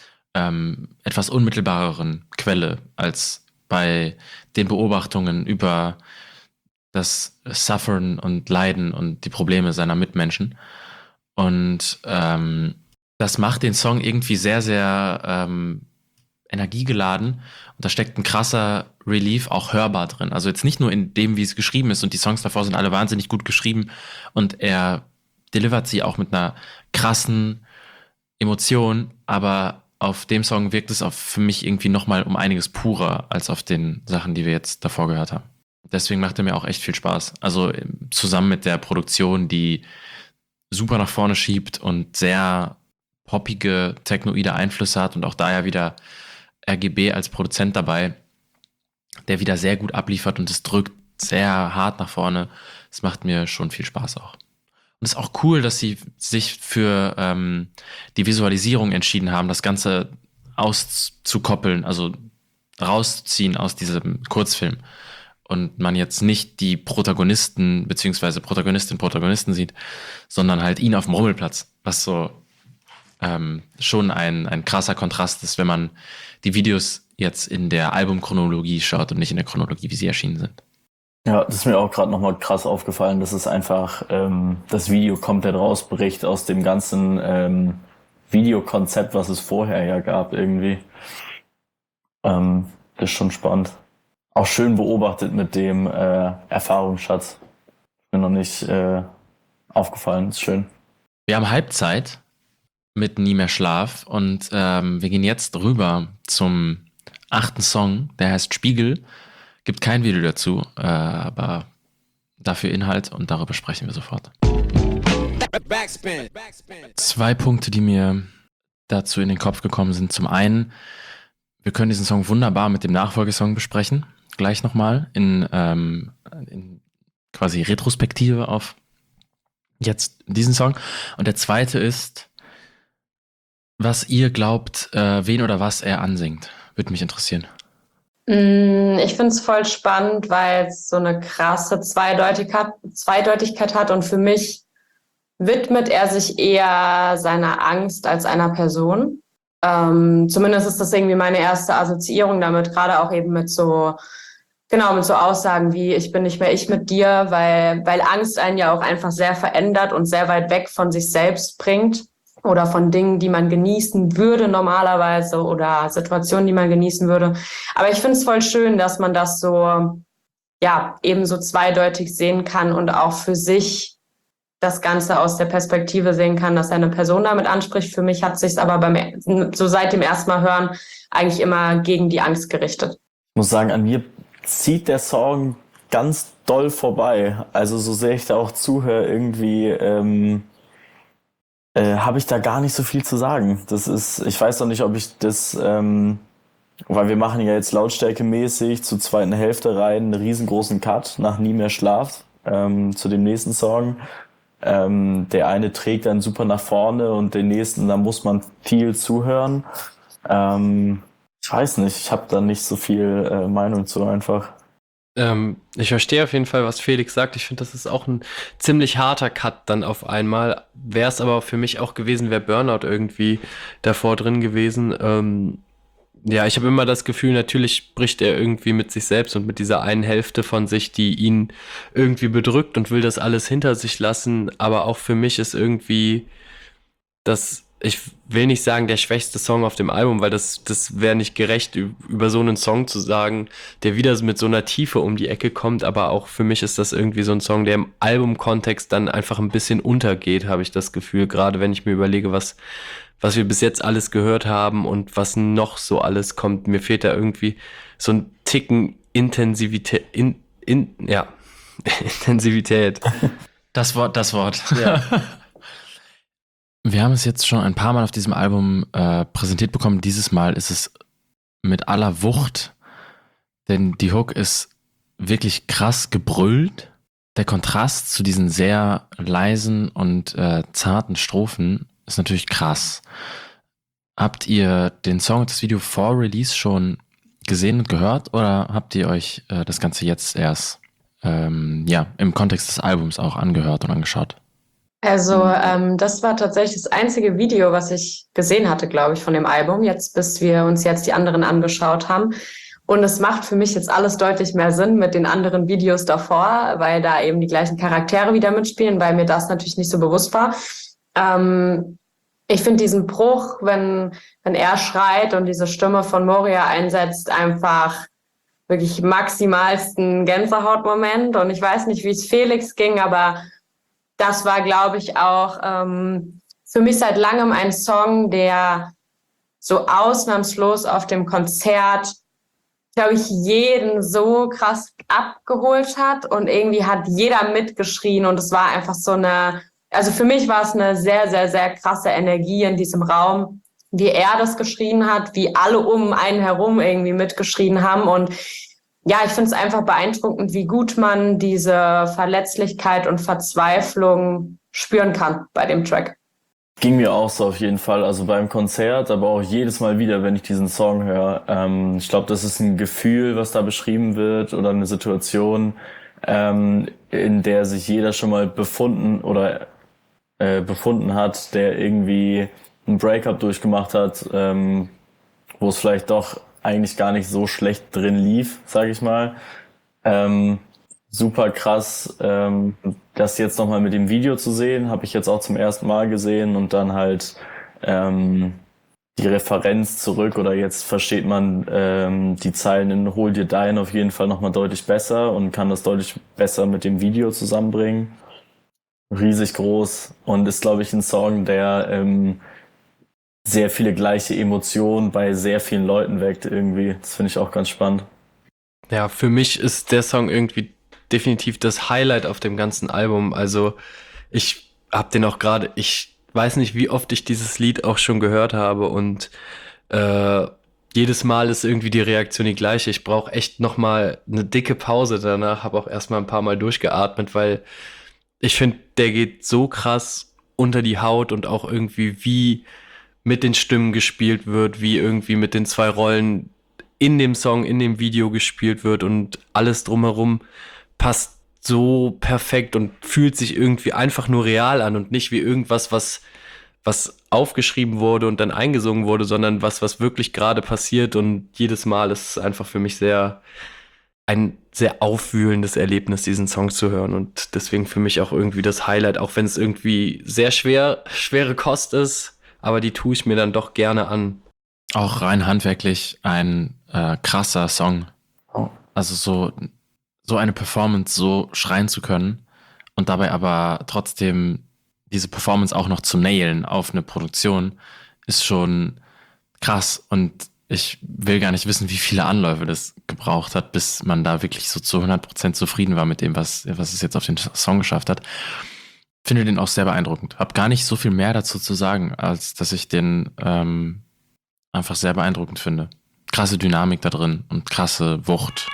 etwas unmittelbareren Quelle als bei den Beobachtungen über das Suffern und Leiden und die Probleme seiner Mitmenschen. Und das macht den Song irgendwie sehr, sehr energiegeladen. Und da steckt ein krasser Relief auch hörbar drin. Also jetzt nicht nur in dem, wie es geschrieben ist, und die Songs davor sind alle wahnsinnig gut geschrieben und er delivert sie auch mit einer krassen Emotion, aber auf dem Song wirkt es für mich irgendwie nochmal um einiges purer als auf den Sachen, die wir jetzt davor gehört haben. Deswegen macht er mir auch echt viel Spaß. Also zusammen mit der Produktion, die super nach vorne schiebt und sehr poppige, technoide Einflüsse hat und auch da ja wieder RGB als Produzent dabei, der wieder sehr gut abliefert und es drückt sehr hart nach vorne. Es macht mir schon viel Spaß auch. Und es ist auch cool, dass sie sich für die Visualisierung entschieden haben, das Ganze auszukoppeln, also rauszuziehen aus diesem Kurzfilm. Und man jetzt nicht die Protagonisten beziehungsweise Protagonisten sieht, sondern halt ihn auf dem Rummelplatz, was so schon ein krasser Kontrast ist, wenn man die Videos jetzt in der Albumchronologie schaut und nicht in der Chronologie, wie sie erschienen sind. Ja, das ist mir auch gerade nochmal krass aufgefallen, dass es einfach das Video komplett rausbricht aus dem ganzen Videokonzept, was es vorher ja gab irgendwie. Das ist schon spannend. Auch schön beobachtet mit dem Erfahrungsschatz. Ist mir noch nicht aufgefallen, ist schön. Wir haben Halbzeit mit Nie mehr Schlaf und wir gehen jetzt rüber zum 8. Song, der heißt Spiegel. Gibt kein Video dazu, aber dafür Inhalt und darüber sprechen wir sofort. Backspin. 2 Punkte, die mir dazu in den Kopf gekommen sind. Zum einen, wir können diesen Song wunderbar mit dem Nachfolgesong besprechen. Gleich nochmal in quasi Retrospektive auf jetzt diesen Song. Und der zweite ist, was ihr glaubt, wen oder was er ansingt. Würde mich interessieren. Ich finde es voll spannend, weil es so eine krasse Zweideutigkeit hat und für mich widmet er sich eher seiner Angst als einer Person. Zumindest ist das irgendwie meine erste Assoziierung damit, gerade auch eben mit so Aussagen wie ich bin nicht mehr ich mit dir, weil Angst einen ja auch einfach sehr verändert und sehr weit weg von sich selbst bringt oder von Dingen, die man genießen würde normalerweise oder Situationen, die man genießen würde. Aber ich finde es voll schön, dass man das so, ja, eben so zweideutig sehen kann und auch für sich das Ganze aus der Perspektive sehen kann, dass er eine Person damit anspricht. Für mich hat sich's aber so seit dem ersten Mal hören eigentlich immer gegen die Angst gerichtet. Ich muss sagen, an mir zieht der Song ganz doll vorbei. Also so sehr ich da auch zuhöre, irgendwie habe ich da gar nicht so viel zu sagen. Ich weiß noch nicht, ob ich das, weil wir machen ja jetzt lautstärkemäßig zur zweiten Hälfte rein einen riesengroßen Cut nach Nie mehr Schlaf zu dem nächsten Song. Der eine trägt dann super nach vorne und den nächsten, da muss man viel zuhören. Ich weiß nicht, ich habe da nicht so viel Meinung zu einfach. Ich verstehe auf jeden Fall, was Felix sagt. Ich finde, das ist auch ein ziemlich harter Cut dann auf einmal. Wäre es aber für mich auch gewesen, wäre Burnout irgendwie davor drin gewesen. Ja, ich habe immer das Gefühl, natürlich spricht er irgendwie mit sich selbst und mit dieser einen Hälfte von sich, die ihn irgendwie bedrückt und will das alles hinter sich lassen. Aber auch für mich ist irgendwie das, ich will nicht sagen, der schwächste Song auf dem Album, weil das wäre nicht gerecht, über so einen Song zu sagen, der wieder mit so einer Tiefe um die Ecke kommt. Aber auch für mich ist das irgendwie so ein Song, der im Albumkontext dann einfach ein bisschen untergeht, habe ich das Gefühl. Gerade wenn ich mir überlege, was wir bis jetzt alles gehört haben und was noch so alles kommt. Mir fehlt da irgendwie so ein Ticken Intensivität, ja, Intensivität. Das Wort. Ja. Wir haben es jetzt schon ein paar Mal auf diesem Album präsentiert bekommen. Dieses Mal ist es mit aller Wucht, denn die Hook ist wirklich krass gebrüllt. Der Kontrast zu diesen sehr leisen und zarten Strophen ist natürlich krass. Habt ihr den Song und das Video vor Release schon gesehen und gehört oder habt ihr euch das Ganze jetzt erst im Kontext des Albums auch angehört und angeschaut? Also das war tatsächlich das einzige Video, was ich gesehen hatte, glaube ich, von dem Album, jetzt bis wir uns jetzt die anderen angeschaut haben. Und es macht für mich jetzt alles deutlich mehr Sinn mit den anderen Videos davor, weil da eben die gleichen Charaktere wieder mitspielen, weil mir das natürlich nicht so bewusst war. Ich finde diesen Bruch, wenn er schreit und diese Stimme von Moria einsetzt, einfach wirklich maximalsten Gänsehautmoment. Und ich weiß nicht, wie es Felix ging, aber das war, glaube ich, auch für mich seit langem ein Song, der so ausnahmslos auf dem Konzert, glaube ich, jeden so krass abgeholt hat und irgendwie hat jeder mitgeschrien und es war einfach so also für mich war es eine sehr, sehr, sehr krasse Energie in diesem Raum, wie er das geschrien hat, wie alle um einen herum irgendwie mitgeschrien haben und ja, ich finde es einfach beeindruckend, wie gut man diese Verletzlichkeit und Verzweiflung spüren kann bei dem Track. Ging mir auch so auf jeden Fall, also beim Konzert, aber auch jedes Mal wieder, wenn ich diesen Song höre. Ich glaube, das ist ein Gefühl, was da beschrieben wird oder eine Situation, in der sich jeder schon mal befunden hat, der irgendwie ein Breakup durchgemacht hat, wo es vielleicht doch eigentlich gar nicht so schlecht drin lief, sage ich mal. Super krass, das jetzt nochmal mit dem Video zu sehen, habe ich jetzt auch zum ersten Mal gesehen und dann halt die Referenz zurück oder jetzt versteht man die Zeilen in Hol dir dein auf jeden Fall nochmal deutlich besser und kann das deutlich besser mit dem Video zusammenbringen. Riesig groß und ist, glaube ich, ein Song, der sehr viele gleiche Emotionen bei sehr vielen Leuten weckt irgendwie. Das finde ich auch ganz spannend. Ja, für mich ist der Song irgendwie definitiv das Highlight auf dem ganzen Album. Also ich habe den auch gerade, ich weiß nicht, wie oft ich dieses Lied auch schon gehört habe und jedes Mal ist irgendwie die Reaktion die gleiche. Ich brauche echt nochmal eine dicke Pause danach, habe auch erstmal ein paar Mal durchgeatmet, weil ich finde, der geht so krass unter die Haut und auch irgendwie wie mit den Stimmen gespielt wird, wie irgendwie mit den zwei Rollen in dem Song, in dem Video gespielt wird und alles drumherum passt so perfekt und fühlt sich irgendwie einfach nur real an und nicht wie irgendwas, was aufgeschrieben wurde und dann eingesungen wurde, sondern was wirklich gerade passiert und jedes Mal ist es einfach für mich ein sehr aufwühlendes Erlebnis, diesen Song zu hören und deswegen für mich auch irgendwie das Highlight, auch wenn es irgendwie sehr schwere Kost ist, aber die tue ich mir dann doch gerne an. Auch rein handwerklich ein krasser Song. Oh. Also so eine Performance so schreien zu können und dabei aber trotzdem diese Performance auch noch zu nailen auf eine Produktion ist schon krass und ich will gar nicht wissen, wie viele Anläufe das gebraucht hat, bis man da wirklich so zu 100% zufrieden war mit dem, was es jetzt auf den Song geschafft hat. Finde den auch sehr beeindruckend. Hab gar nicht so viel mehr dazu zu sagen, als dass ich den einfach sehr beeindruckend finde. Krasse Dynamik da drin und krasse Wucht.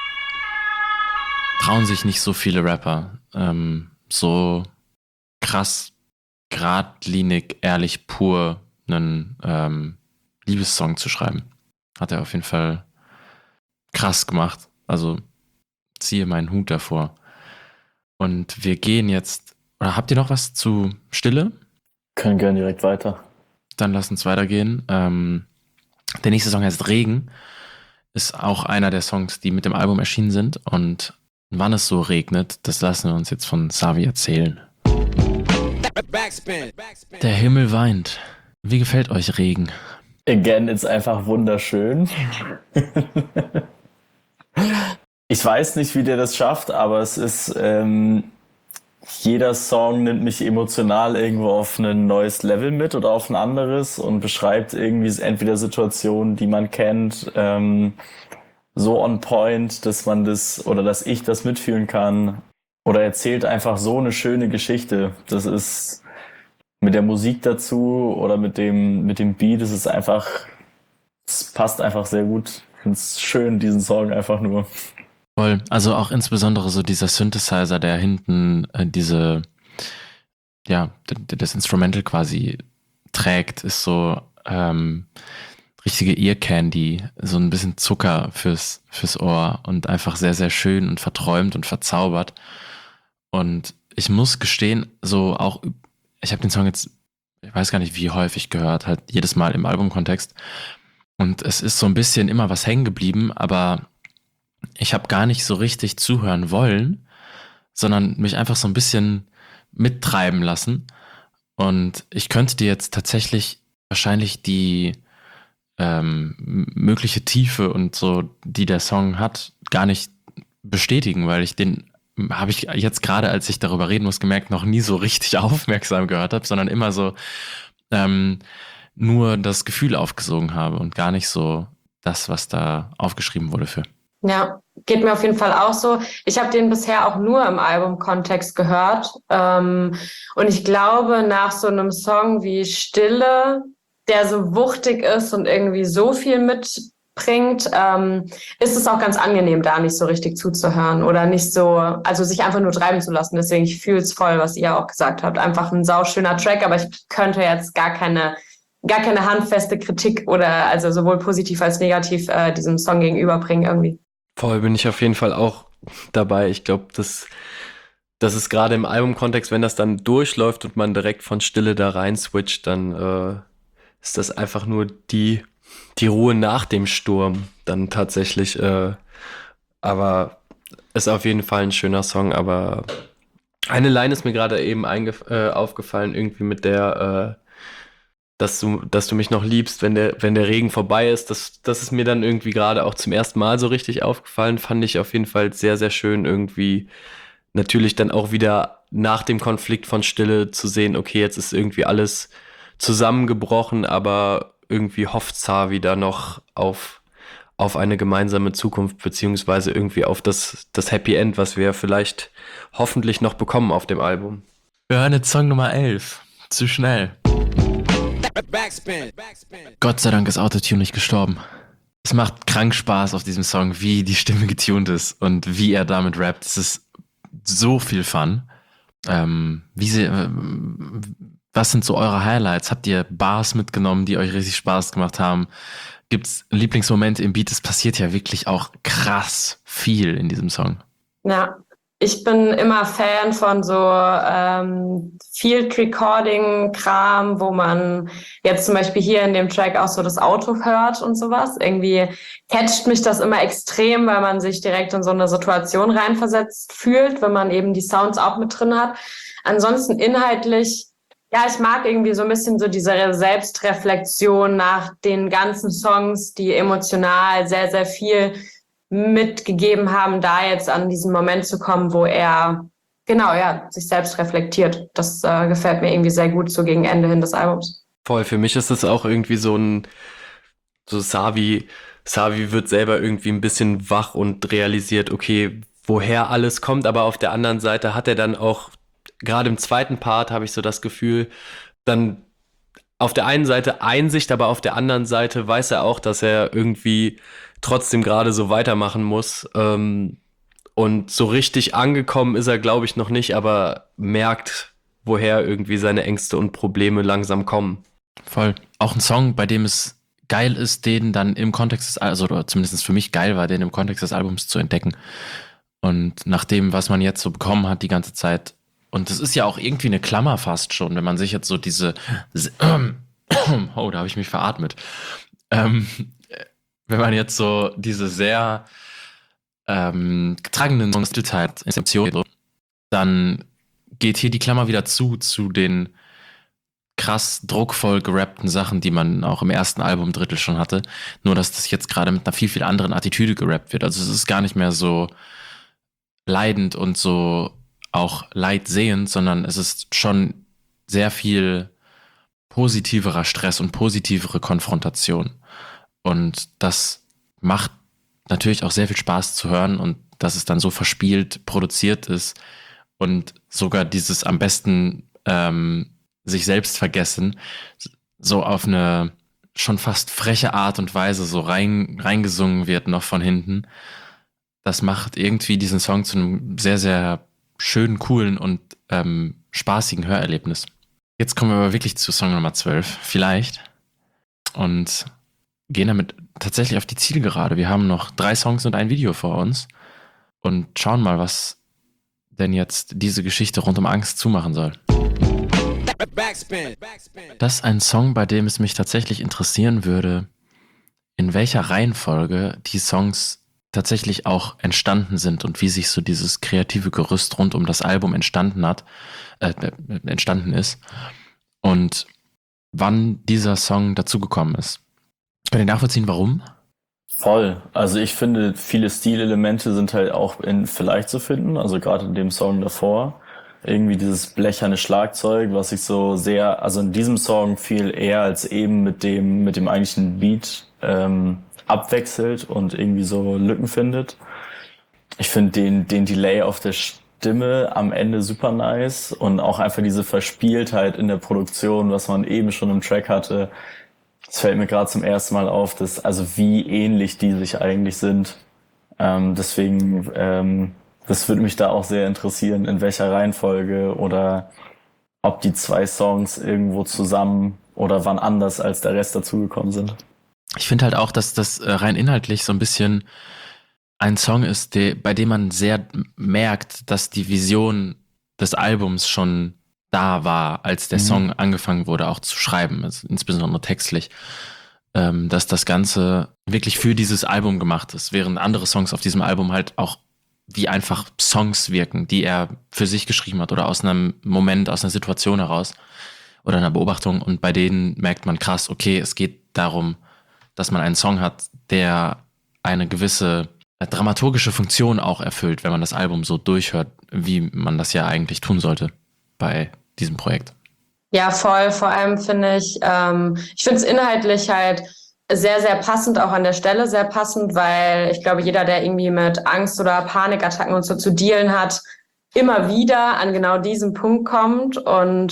Trauen sich nicht so viele Rapper, so krass, geradlinig, ehrlich, pur einen Liebessong zu schreiben. Hat er auf jeden Fall krass gemacht. Also ziehe meinen Hut davor. Und wir gehen jetzt, oder habt ihr noch was zu Stille? Können gerne direkt weiter. Dann lass uns weitergehen. Der nächste Song heißt Regen. Ist auch einer der Songs, die mit dem Album erschienen sind. Und wann es so regnet, das lassen wir uns jetzt von Savi erzählen. Der Himmel weint. Wie gefällt euch Regen? Again, ist einfach wunderschön. Ich weiß nicht, wie der das schafft, aber es ist, jeder Song nimmt mich emotional irgendwo auf ein neues Level mit oder auf ein anderes und beschreibt irgendwie entweder Situationen, die man kennt, so on point, dass man das oder dass ich das mitfühlen kann, oder erzählt einfach so eine schöne Geschichte. Das ist mit der Musik dazu oder mit dem Beat, es passt einfach sehr gut. Ich finde es schön, diesen Song einfach nur. Voll. Also auch insbesondere so dieser Synthesizer, der hinten das Instrumental quasi trägt, ist so richtige Ear Candy, so ein bisschen Zucker fürs Ohr und einfach sehr, sehr schön und verträumt und verzaubert. Und ich muss gestehen, ich habe den Song jetzt, ich weiß gar nicht wie häufig gehört, halt jedes Mal im Albumkontext. Und es ist so ein bisschen immer was hängen geblieben, aber ich habe gar nicht so richtig zuhören wollen, sondern mich einfach so ein bisschen mittreiben lassen. Und ich könnte dir jetzt tatsächlich wahrscheinlich die mögliche Tiefe und so, die der Song hat, gar nicht bestätigen, weil habe ich jetzt gerade, als ich darüber reden muss, gemerkt, noch nie so richtig aufmerksam gehört habe, sondern immer so nur das Gefühl aufgesogen habe und gar nicht so das, was da aufgeschrieben wurde für. Ja, geht mir auf jeden Fall auch so. Ich habe den bisher auch nur im Albumkontext gehört. Und ich glaube, nach so einem Song wie Stille, der so wuchtig ist und irgendwie so viel mitbringt, ist es auch ganz angenehm, da nicht so richtig zuzuhören oder nicht so, also sich einfach nur treiben zu lassen. Deswegen, ich fühle es voll, was ihr auch gesagt habt. Einfach ein sauschöner Track, aber ich könnte jetzt gar keine handfeste Kritik oder also sowohl positiv als negativ diesem Song gegenüberbringen irgendwie. Voll, bin ich auf jeden Fall auch dabei. Ich glaube, das ist gerade im Albumkontext, wenn das dann durchläuft und man direkt von Stille da rein switcht, dann ist das einfach nur die Ruhe nach dem Sturm dann tatsächlich. Aber ist auf jeden Fall ein schöner Song. Aber eine Line ist mir gerade eben aufgefallen, irgendwie mit der dass du mich noch liebst, wenn der Regen vorbei ist. Das ist mir dann irgendwie gerade auch zum ersten Mal so richtig aufgefallen. Fand ich auf jeden Fall sehr, sehr schön, irgendwie natürlich dann auch wieder nach dem Konflikt von Stille zu sehen, okay, jetzt ist irgendwie alles zusammengebrochen, aber irgendwie hofft Savi da noch auf eine gemeinsame Zukunft, beziehungsweise irgendwie auf das Happy End, was wir vielleicht hoffentlich noch bekommen auf dem Album. Wir hören jetzt Song Nummer 11. Zu schnell. Gott sei Dank ist Autotune nicht gestorben. Es macht krank Spaß auf diesem Song, wie die Stimme getuned ist und wie er damit rappt. Es ist so viel Fun. Was sind so eure Highlights? Habt ihr Bars mitgenommen, die euch richtig Spaß gemacht haben? Gibt's Lieblingsmomente im Beat? Es passiert ja wirklich auch krass viel in diesem Song. Ja, ich bin immer Fan von so Field-Recording-Kram, wo man jetzt zum Beispiel hier in dem Track auch so das Auto hört und sowas. Irgendwie catcht mich das immer extrem, weil man sich direkt in so eine Situation reinversetzt fühlt, wenn man eben die Sounds auch mit drin hat. Ansonsten inhaltlich, ja, ich mag irgendwie so ein bisschen so diese Selbstreflexion nach den ganzen Songs, die emotional sehr, sehr viel mitgegeben haben, da jetzt an diesen Moment zu kommen, wo er sich selbst reflektiert. Das gefällt mir irgendwie sehr gut so gegen Ende hin des Albums. Voll, für mich ist das auch irgendwie so Savi wird selber irgendwie ein bisschen wach und realisiert, okay, woher alles kommt, aber auf der anderen Seite hat er dann auch, gerade im zweiten Part habe ich so das Gefühl, dann auf der einen Seite Einsicht, aber auf der anderen Seite weiß er auch, dass er irgendwie trotzdem gerade so weitermachen muss. Und so richtig angekommen ist er, glaube ich, noch nicht, aber merkt, woher irgendwie seine Ängste und Probleme langsam kommen. Voll. Auch ein Song, bei dem es geil ist, den dann im Kontext oder zumindest für mich geil war, den im Kontext des Albums zu entdecken. Und nach dem, was man jetzt so bekommen hat die ganze Zeit. Und das ist ja auch irgendwie eine Klammer fast schon, wenn man sich jetzt so da habe ich mich veratmet. ähm, wenn man jetzt so diese sehr getragenen Songs Institution, dann geht hier die Klammer wieder zu den krass druckvoll gerappten Sachen, die man auch im ersten Albumdrittel schon hatte. Nur, dass das jetzt gerade mit einer viel, viel anderen Attitüde gerappt wird. Also es ist gar nicht mehr so leidend und so auch leidsehend, sondern es ist schon sehr viel positiverer Stress und positivere Konfrontation. Und das macht natürlich auch sehr viel Spaß zu hören und dass es dann so verspielt produziert ist und sogar dieses am besten sich selbst vergessen, so auf eine schon fast freche Art und Weise so reingesungen wird noch von hinten. Das macht irgendwie diesen Song zu einem sehr, sehr schönen, coolen und spaßigen Hörerlebnis. Jetzt kommen wir aber wirklich zu Song Nummer 12, vielleicht. Und gehen damit tatsächlich auf die Zielgerade. Wir haben noch 3 Songs und ein Video vor uns und schauen mal, was denn jetzt diese Geschichte rund um Angst zumachen soll. Das ist ein Song, bei dem es mich tatsächlich interessieren würde, in welcher Reihenfolge die Songs tatsächlich auch entstanden sind und wie sich so dieses kreative Gerüst rund um das Album entstanden ist und wann dieser Song dazugekommen ist. Könnt ihr nachvollziehen, warum? Voll. Also ich finde, viele Stilelemente sind halt auch in Vielleicht zu finden, also gerade in dem Song davor. Irgendwie dieses blecherne Schlagzeug, was sich so sehr, also in diesem Song viel eher als eben mit dem eigentlichen Beat abwechselt und irgendwie so Lücken findet. Ich finde den Delay auf der Stimme am Ende super nice und auch einfach diese Verspieltheit in der Produktion, was man eben schon im Track hatte. Es fällt mir gerade zum ersten Mal auf, dass also wie ähnlich die sich eigentlich sind. Deswegen, das würde mich da auch sehr interessieren, in welcher Reihenfolge oder ob die 2 Songs irgendwo zusammen oder wann anders als der Rest dazugekommen sind. Ich finde halt auch, dass das rein inhaltlich so ein bisschen ein Song ist, bei dem man sehr merkt, dass die Vision des Albums schon da war, als der Song angefangen wurde auch zu schreiben, also insbesondere textlich, dass das Ganze wirklich für dieses Album gemacht ist, während andere Songs auf diesem Album halt auch wie einfach Songs wirken, die er für sich geschrieben hat oder aus einem Moment, aus einer Situation heraus oder einer Beobachtung, und bei denen merkt man krass, okay, es geht darum, dass man einen Song hat, der eine gewisse dramaturgische Funktion auch erfüllt, wenn man das Album so durchhört, wie man das ja eigentlich tun sollte bei diesem Projekt. Ja, voll. Vor allem finde ich finde es inhaltlich halt sehr, sehr passend, auch an der Stelle sehr passend, weil ich glaube, jeder, der irgendwie mit Angst oder Panikattacken und so zu dealen hat, immer wieder an genau diesen Punkt kommt und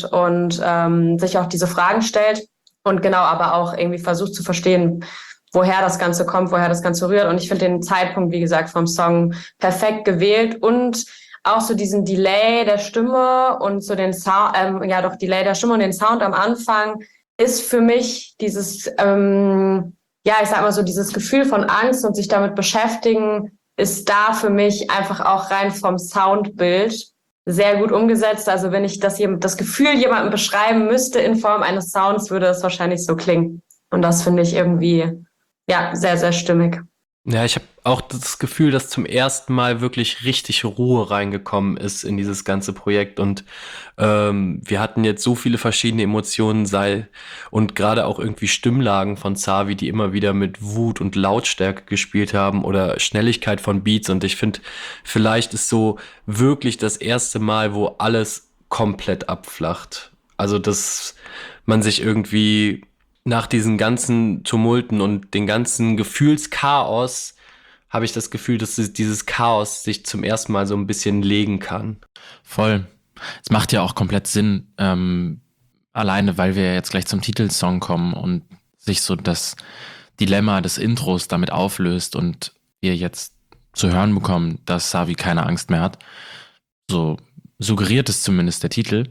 sich auch diese Fragen stellt und genau aber auch irgendwie versucht zu verstehen, woher das Ganze kommt, woher das Ganze rührt. Und ich finde den Zeitpunkt, wie gesagt, vom Song perfekt gewählt und auch so diesen Delay der Stimme und so den Sound, Delay der Stimme und den Sound am Anfang ist für mich dieses, ich sag mal so, dieses Gefühl von Angst und sich damit beschäftigen, ist da für mich einfach auch rein vom Soundbild sehr gut umgesetzt. Also wenn ich das Gefühl jemandem beschreiben müsste in Form eines Sounds, würde es wahrscheinlich so klingen. Und das finde ich irgendwie, ja, sehr, sehr stimmig. Ja, ich habe auch das Gefühl, dass zum ersten Mal wirklich richtig Ruhe reingekommen ist in dieses ganze Projekt und wir hatten jetzt so viele verschiedene Emotionen und gerade auch irgendwie Stimmlagen von Xavi, die immer wieder mit Wut und Lautstärke gespielt haben oder Schnelligkeit von Beats, und ich finde, vielleicht ist so wirklich das erste Mal, wo alles komplett abflacht. Also, dass man sich irgendwie nach diesen ganzen Tumulten und den ganzen Gefühlschaos habe ich das Gefühl, dass dieses Chaos sich zum ersten Mal so ein bisschen legen kann. Voll. Es macht ja auch komplett Sinn, alleine, weil wir jetzt gleich zum Titelsong kommen und sich so das Dilemma des Intros damit auflöst und wir jetzt zu hören bekommen, dass Xavi keine Angst mehr hat. So suggeriert es zumindest der Titel.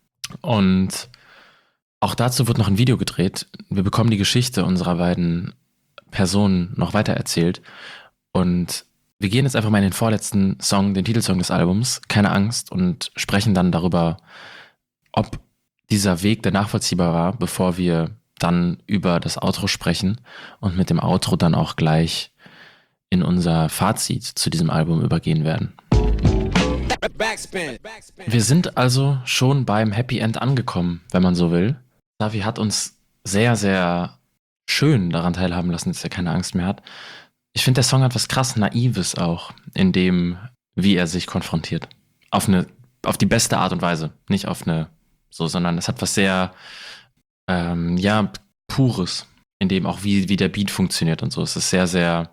Und auch dazu wird noch ein Video gedreht. Wir bekommen die Geschichte unserer beiden Personen noch weiter erzählt. Und wir gehen jetzt einfach mal in den vorletzten Song, den Titelsong des Albums, Keine Angst, und sprechen dann darüber, ob dieser Weg, der nachvollziehbar war, bevor wir dann über das Outro sprechen und mit dem Outro dann auch gleich in unser Fazit zu diesem Album übergehen werden. Wir sind also schon beim Happy End angekommen, wenn man so will. Savi hat uns sehr, sehr schön daran teilhaben lassen, dass er keine Angst mehr hat. Ich finde, der Song hat was krass Naives auch, in dem, wie er sich konfrontiert. Auf die beste Art und Weise. Nicht auf eine so, sondern es hat was sehr, Pures, in dem auch wie der Beat funktioniert und so. Es ist sehr, sehr,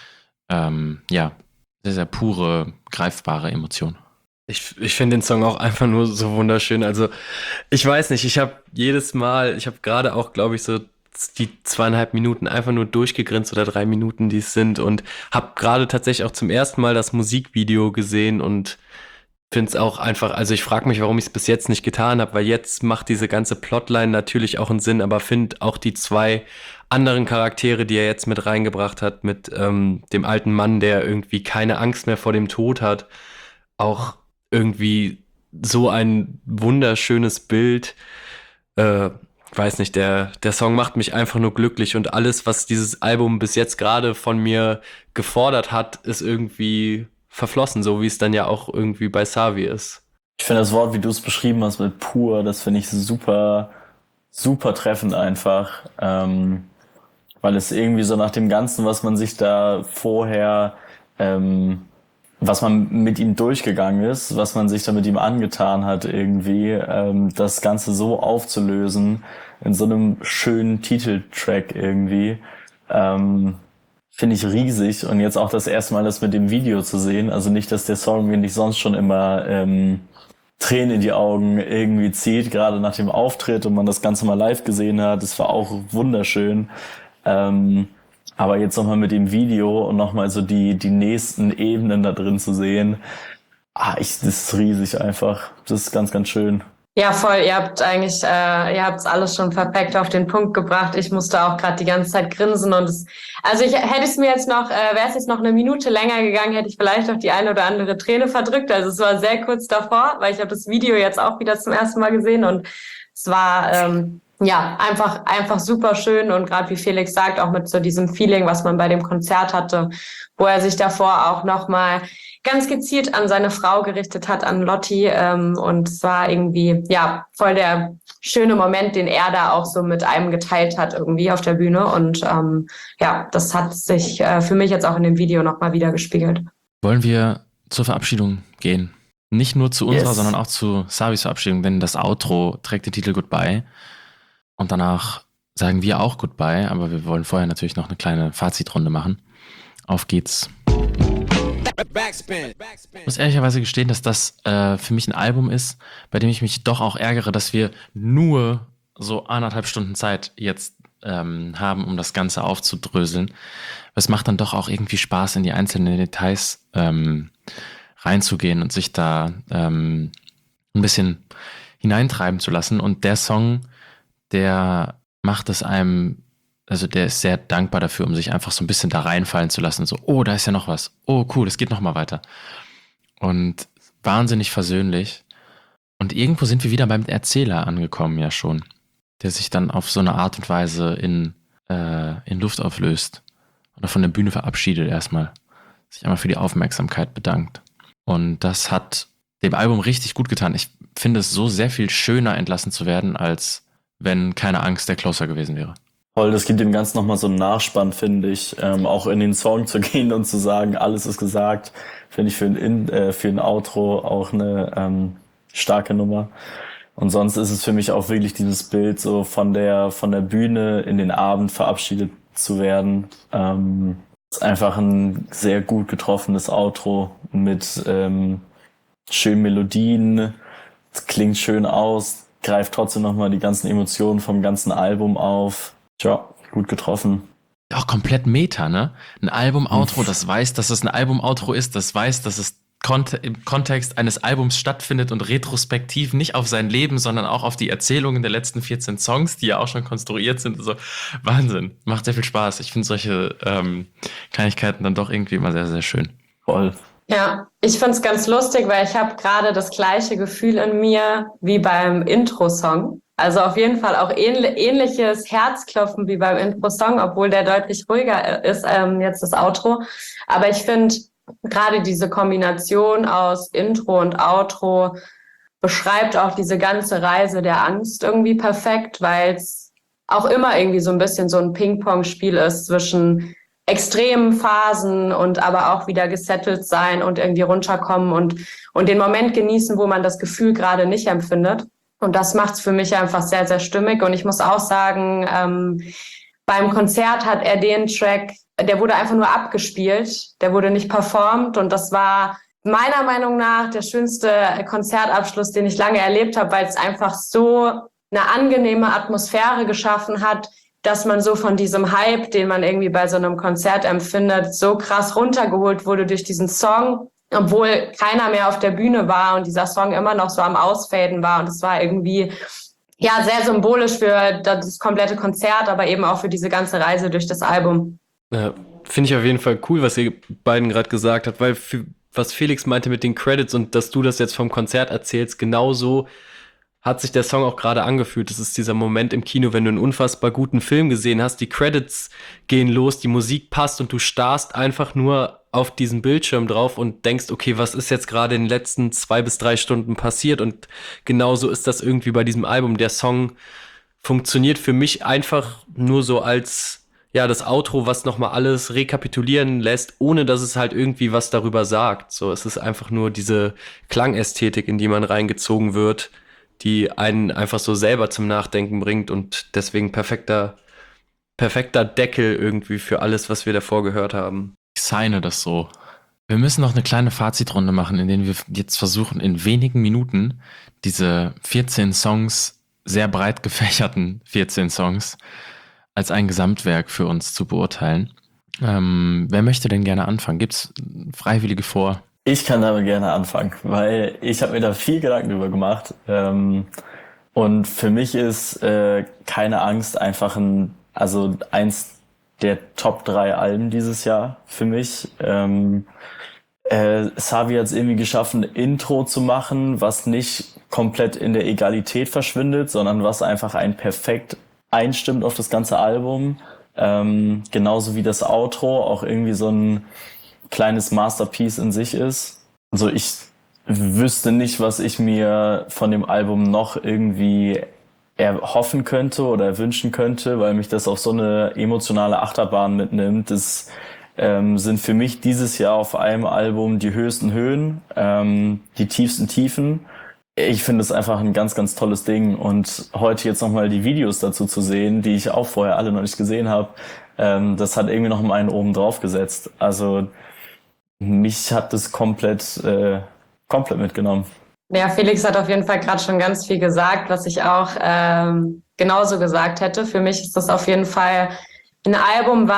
sehr, sehr pure, greifbare Emotion. Ich finde den Song auch einfach nur so wunderschön. Also, ich weiß nicht, ich habe gerade auch, glaube ich, so die 2,5 Minuten einfach nur durchgegrinst oder 3 Minuten, die es sind, und habe gerade tatsächlich auch zum ersten Mal das Musikvideo gesehen und finde es auch einfach, also ich frage mich, warum ich es bis jetzt nicht getan habe, weil jetzt macht diese ganze Plotline natürlich auch einen Sinn, aber finde auch die 2 anderen Charaktere, die er jetzt mit reingebracht hat, mit dem alten Mann, der irgendwie keine Angst mehr vor dem Tod hat, auch irgendwie so ein wunderschönes Bild. Weiß nicht, der Song macht mich einfach nur glücklich, und alles, was dieses Album bis jetzt gerade von mir gefordert hat, ist irgendwie verflossen, so wie es dann ja auch irgendwie bei Savi ist. Ich finde das Wort, wie du es beschrieben hast, mit pur, das finde ich super, super treffend einfach, weil es irgendwie so nach dem Ganzen, was man sich da vorher, was man mit ihm durchgegangen ist, was man sich da mit ihm angetan hat irgendwie, das Ganze so aufzulösen in so einem schönen Titeltrack irgendwie, finde ich riesig. Und jetzt auch das erste Mal das mit dem Video zu sehen, also nicht, dass der Song mir nicht sonst schon immer Tränen in die Augen irgendwie zieht, gerade nach dem Auftritt und man das Ganze mal live gesehen hat, das war auch wunderschön. Aber jetzt nochmal mit dem Video und nochmal so die nächsten Ebenen da drin zu sehen, das ist riesig einfach. Das ist ganz, ganz schön. Ja, voll. Ihr habt alles schon perfekt auf den Punkt gebracht. Ich musste auch gerade die ganze Zeit grinsen, und wäre es jetzt noch eine Minute länger gegangen, hätte ich vielleicht auch die eine oder andere Träne verdrückt. Also es war sehr kurz davor, weil ich habe das Video jetzt auch wieder zum ersten Mal gesehen, und es war einfach super schön, und gerade wie Felix sagt, auch mit so diesem Feeling, was man bei dem Konzert hatte, wo er sich davor auch nochmal ganz gezielt an seine Frau gerichtet hat, an Lotti, und es war irgendwie, voll der schöne Moment, den er da auch so mit einem geteilt hat irgendwie auf der Bühne, und das hat sich für mich jetzt auch in dem Video nochmal wieder gespiegelt. Wollen wir zur Verabschiedung gehen? Nicht nur zu unserer, Yes. sondern auch zu Savis Verabschiedung, denn das Outro trägt den Titel Goodbye. Und danach sagen wir auch Goodbye, aber wir wollen vorher natürlich noch eine kleine Fazitrunde machen. Auf geht's. Ich muss ehrlicherweise gestehen, dass das für mich ein Album ist, bei dem ich mich doch auch ärgere, dass wir nur so 1,5 Stunden Zeit jetzt haben, um das Ganze aufzudröseln. Es macht dann doch auch irgendwie Spaß, in die einzelnen Details reinzugehen und sich da ein bisschen hineintreiben zu lassen. Und der Song, der macht es einem, also der ist sehr dankbar dafür, um sich einfach so ein bisschen da reinfallen zu lassen. So, oh, da ist ja noch was. Oh, cool, es geht noch mal weiter. Und wahnsinnig versöhnlich. Und irgendwo sind wir wieder beim Erzähler angekommen, ja schon. Der sich dann auf so eine Art und Weise in Luft auflöst. Oder von der Bühne verabschiedet erstmal. Sich einmal für die Aufmerksamkeit bedankt. Und das hat dem Album richtig gut getan. Ich finde es so sehr viel schöner, entlassen zu werden, als wenn keine Angst der Closer gewesen wäre. Voll, das gibt dem Ganzen nochmal so einen Nachspann, finde ich. Auch in den Song zu gehen und zu sagen, alles ist gesagt, finde ich für ein Outro auch eine starke Nummer. Und sonst ist es für mich auch wirklich dieses Bild, so von der Bühne in den Abend verabschiedet zu werden. Ist einfach ein sehr gut getroffenes Outro mit schönen Melodien. Es klingt schön aus, greift trotzdem nochmal die ganzen Emotionen vom ganzen Album auf. Tja, gut getroffen. Auch komplett Meta, ne? Ein Album-Outro, das weiß, dass es ein Album-Outro ist, das weiß, dass es im Kontext eines Albums stattfindet und retrospektiv nicht auf sein Leben, sondern auch auf die Erzählungen der letzten 14 Songs, die ja auch schon konstruiert sind. Also Wahnsinn, macht sehr viel Spaß. Ich finde solche Kleinigkeiten dann doch irgendwie immer sehr, sehr schön. Voll. Ja, ich finde es ganz lustig, weil ich habe gerade das gleiche Gefühl in mir wie beim Intro-Song. Also auf jeden Fall auch ähnliches Herzklopfen wie beim Intro-Song, obwohl der deutlich ruhiger ist, jetzt das Outro. Aber ich finde gerade diese Kombination aus Intro und Outro beschreibt auch diese ganze Reise der Angst irgendwie perfekt, weil es auch immer irgendwie so ein bisschen so ein Ping-Pong-Spiel ist zwischen extremen Phasen und aber auch wieder gesettelt sein und irgendwie runterkommen und den Moment genießen, wo man das Gefühl gerade nicht empfindet. Und das macht es für mich einfach sehr, sehr stimmig. Und ich muss auch sagen, beim Konzert hat er den Track, der wurde einfach nur abgespielt, der wurde nicht performt. Und das war meiner Meinung nach der schönste Konzertabschluss, den ich lange erlebt habe, weil es einfach so eine angenehme Atmosphäre geschaffen hat, dass man so von diesem Hype, den man irgendwie bei so einem Konzert empfindet, so krass runtergeholt wurde durch diesen Song, obwohl keiner mehr auf der Bühne war und dieser Song immer noch so am Ausfaden war. Und es war irgendwie ja sehr symbolisch für das komplette Konzert, aber eben auch für diese ganze Reise durch das Album. Ja, finde ich auf jeden Fall cool, was ihr beiden gerade gesagt habt, weil was Felix meinte mit den Credits und dass du das jetzt vom Konzert erzählst, genauso hat sich der Song auch gerade angefühlt. Das ist dieser Moment im Kino, wenn du einen unfassbar guten Film gesehen hast, die Credits gehen los, die Musik passt und du starrst einfach nur auf diesen Bildschirm drauf und denkst, okay, was ist jetzt gerade in den letzten 2 bis 3 Stunden passiert? Und genauso ist das irgendwie bei diesem Album. Der Song funktioniert für mich einfach nur so als, ja, das Outro, was nochmal alles rekapitulieren lässt, ohne dass es halt irgendwie was darüber sagt. So, es ist einfach nur diese Klangästhetik, in die man reingezogen wird, die einen einfach so selber zum Nachdenken bringt und deswegen perfekter Deckel irgendwie für alles, was wir davor gehört haben. Ich signe das so. Wir müssen noch eine kleine Fazitrunde machen, in der wir jetzt versuchen, in wenigen Minuten diese 14 Songs, sehr breit gefächerten 14 Songs, als ein Gesamtwerk für uns zu beurteilen. Wer möchte denn gerne anfangen? Gibt's Freiwillige vor? Ich kann damit gerne anfangen, weil ich habe mir da viel Gedanken drüber gemacht. Und für mich ist Keine Angst einfach eins der Top 3 Alben dieses Jahr für mich. Savi hat es irgendwie geschaffen, ein Intro zu machen, was nicht komplett in der Egalität verschwindet, sondern was einfach einen perfekt einstimmt auf das ganze Album. Genauso wie das Outro auch irgendwie so ein kleines Masterpiece in sich ist. Also ich wüsste nicht, was ich mir von dem Album noch irgendwie erhoffen könnte oder wünschen könnte, weil mich das auf so eine emotionale Achterbahn mitnimmt. Das sind für mich dieses Jahr auf einem Album die höchsten Höhen, die tiefsten Tiefen. Ich finde es einfach ein ganz, ganz tolles Ding. Und heute jetzt nochmal die Videos dazu zu sehen, die ich auch vorher alle noch nicht gesehen habe, das hat irgendwie noch mal einen oben drauf gesetzt. Also mich hat das komplett mitgenommen. Ja, Felix hat auf jeden Fall gerade schon ganz viel gesagt, was ich auch genauso gesagt hätte. Für mich ist das auf jeden Fall ein Album,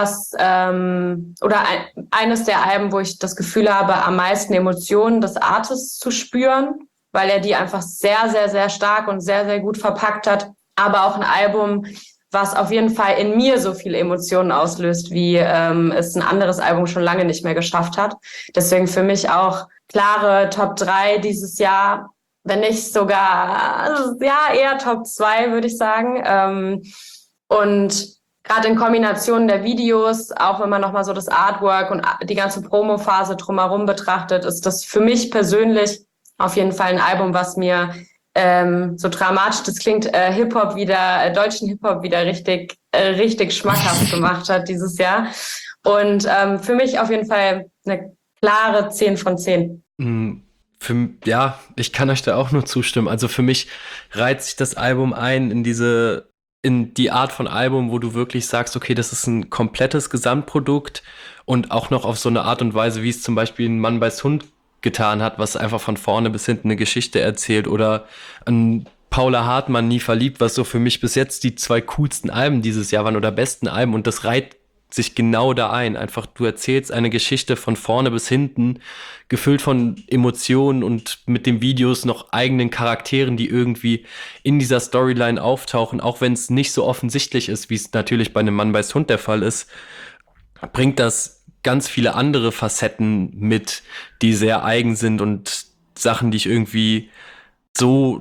eines der Alben, wo ich das Gefühl habe, am meisten Emotionen des Artists zu spüren, weil er die einfach sehr, sehr, sehr stark und sehr, sehr gut verpackt hat. Aber auch ein Album, was auf jeden Fall in mir so viele Emotionen auslöst, wie es ein anderes Album schon lange nicht mehr geschafft hat. Deswegen für mich auch klare Top 3 dieses Jahr, wenn nicht sogar, ja, eher Top 2, würde ich sagen. Und gerade in Kombination der Videos, auch wenn man nochmal so das Artwork und die ganze Promo-Phase drumherum betrachtet, ist das für mich persönlich auf jeden Fall ein Album, was mir so dramatisch das klingt, deutschen Hip-Hop wieder richtig schmackhaft gemacht hat dieses Jahr. Und für mich auf jeden Fall eine klare 10 von 10. Ja, ich kann euch da auch nur zustimmen. Also für mich reiht sich das Album ein in die Art von Album, wo du wirklich sagst, okay, das ist ein komplettes Gesamtprodukt und auch noch auf so eine Art und Weise, wie es zum Beispiel ein Mann beißt Hund getan hat, was einfach von vorne bis hinten eine Geschichte erzählt, oder an Paula Hartmann Nie verliebt, was so für mich bis jetzt die 2 coolsten Alben dieses Jahr waren oder besten Alben, und das reiht sich genau da ein. Einfach, du erzählst eine Geschichte von vorne bis hinten, gefüllt von Emotionen und mit den Videos noch eigenen Charakteren, die irgendwie in dieser Storyline auftauchen, auch wenn es nicht so offensichtlich ist, wie es natürlich bei einem Mann beißt Hund der Fall ist, bringt das ganz viele andere Facetten mit, die sehr eigen sind und Sachen, die ich irgendwie so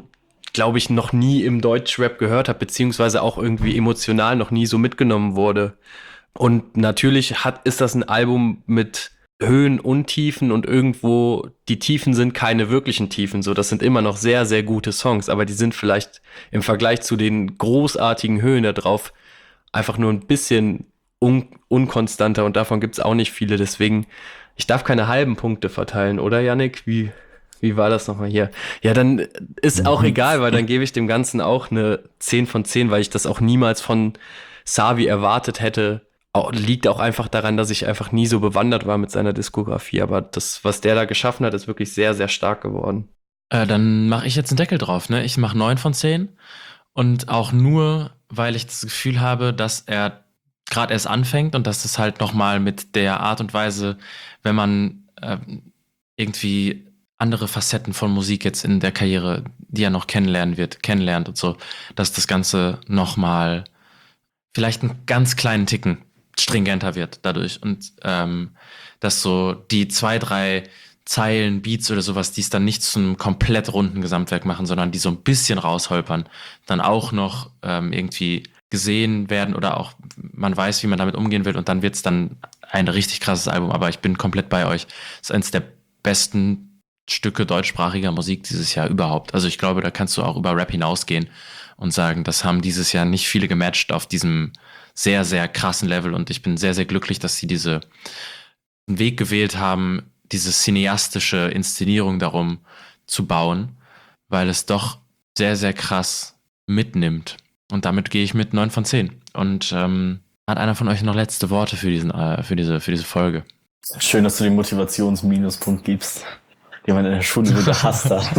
glaube ich, noch nie im Deutschrap gehört habe, beziehungsweise auch irgendwie emotional noch nie so mitgenommen wurde. Und natürlich ist das ein Album mit Höhen und Tiefen und irgendwo die Tiefen sind keine wirklichen Tiefen. So, das sind immer noch sehr, sehr gute Songs, aber die sind vielleicht im Vergleich zu den großartigen Höhen da drauf einfach nur ein bisschen unkonstanter und davon gibt's auch nicht viele. Deswegen, ich darf keine halben Punkte verteilen, oder Yannick? Wie war das nochmal hier? Ja, dann ist auch egal, weil dann gebe ich dem Ganzen auch eine 10 von 10, weil ich das auch niemals von Savi erwartet hätte. Liegt auch einfach daran, dass ich einfach nie so bewandert war mit seiner Diskografie. Aber das, was der da geschaffen hat, ist wirklich sehr, sehr stark geworden. Dann mache ich jetzt einen Deckel drauf, ne? Ich mache 9 von 10. Und auch nur, weil ich das Gefühl habe, dass er gerade erst anfängt und dass es halt nochmal mit der Art und Weise, wenn man irgendwie andere Facetten von Musik jetzt in der Karriere, die er noch kennenlernt und so, dass das Ganze nochmal vielleicht einen ganz kleinen Ticken stringenter wird dadurch und dass so die 2-3 Zeilen, Beats oder sowas, die es dann nicht zu einem komplett runden Gesamtwerk machen, sondern die so ein bisschen rausholpern, dann auch noch irgendwie gesehen werden oder auch man weiß, wie man damit umgehen will und dann wird es dann ein richtig krasses Album, aber ich bin komplett bei euch. Es ist eines der besten Stücke deutschsprachiger Musik dieses Jahr überhaupt. Also ich glaube, da kannst du auch über Rap hinausgehen und sagen, das haben dieses Jahr nicht viele gematcht auf diesem sehr, sehr krassen Level und ich bin sehr, sehr glücklich, dass sie diesen Weg gewählt haben, diese cineastische Inszenierung darum zu bauen, weil es doch sehr, sehr krass mitnimmt. Und damit gehe ich mit 9 von 10. Und hat einer von euch noch letzte Worte für diese Folge? Schön, dass du den Motivationsminuspunkt gibst, den man in der Schule so gehasst hat.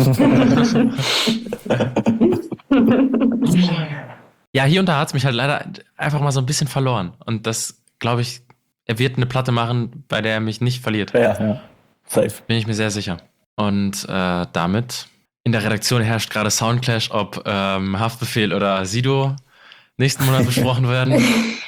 Ja, hier und da hat es mich halt leider einfach mal so ein bisschen verloren. Und das, glaube ich, er wird eine Platte machen, bei der er mich nicht verliert. Ja. Safe. Bin ich mir sehr sicher. Und damit, in der Redaktion herrscht gerade Soundclash, ob Haftbefehl oder Sido nächsten Monat besprochen werden.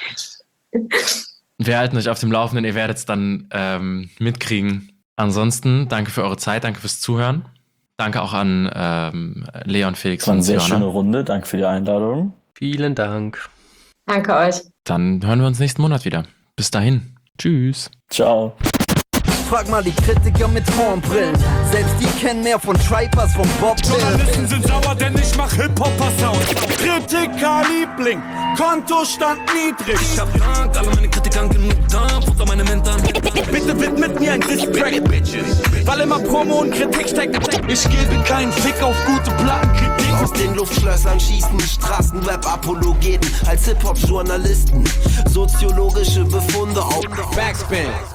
Wir halten euch auf dem Laufenden, ihr werdet es dann mitkriegen. Ansonsten, danke für eure Zeit, danke fürs Zuhören. Danke auch an Leon, Felix Das war eine und sehr Siona. schöne Runde, danke für die Einladung. Vielen Dank. Danke euch. Dann hören wir uns nächsten Monat wieder. Bis dahin. Tschüss. Ciao. Frag mal die Kritiker mit Hornbrillen. Selbst die kennen mehr von Tripers, von Bob Journalisten Dylan. sind sauer, denn ich mach Hip-Hopper-Sound. Kritiker-Liebling, Kontostand niedrig. Ich hab Dank, alle meine Kritikern genug Dampf unter meine Mentern. Bitte widmet mir ein Distrack, weil immer Promo und Kritik steckt. Ich gebe keinen Fick auf gute Plattenkritik. Aus den Luftschlössern schießen Straßenrap-Apologeten als Hip-Hop-Journalisten. Soziologische Befunde auf Backspin.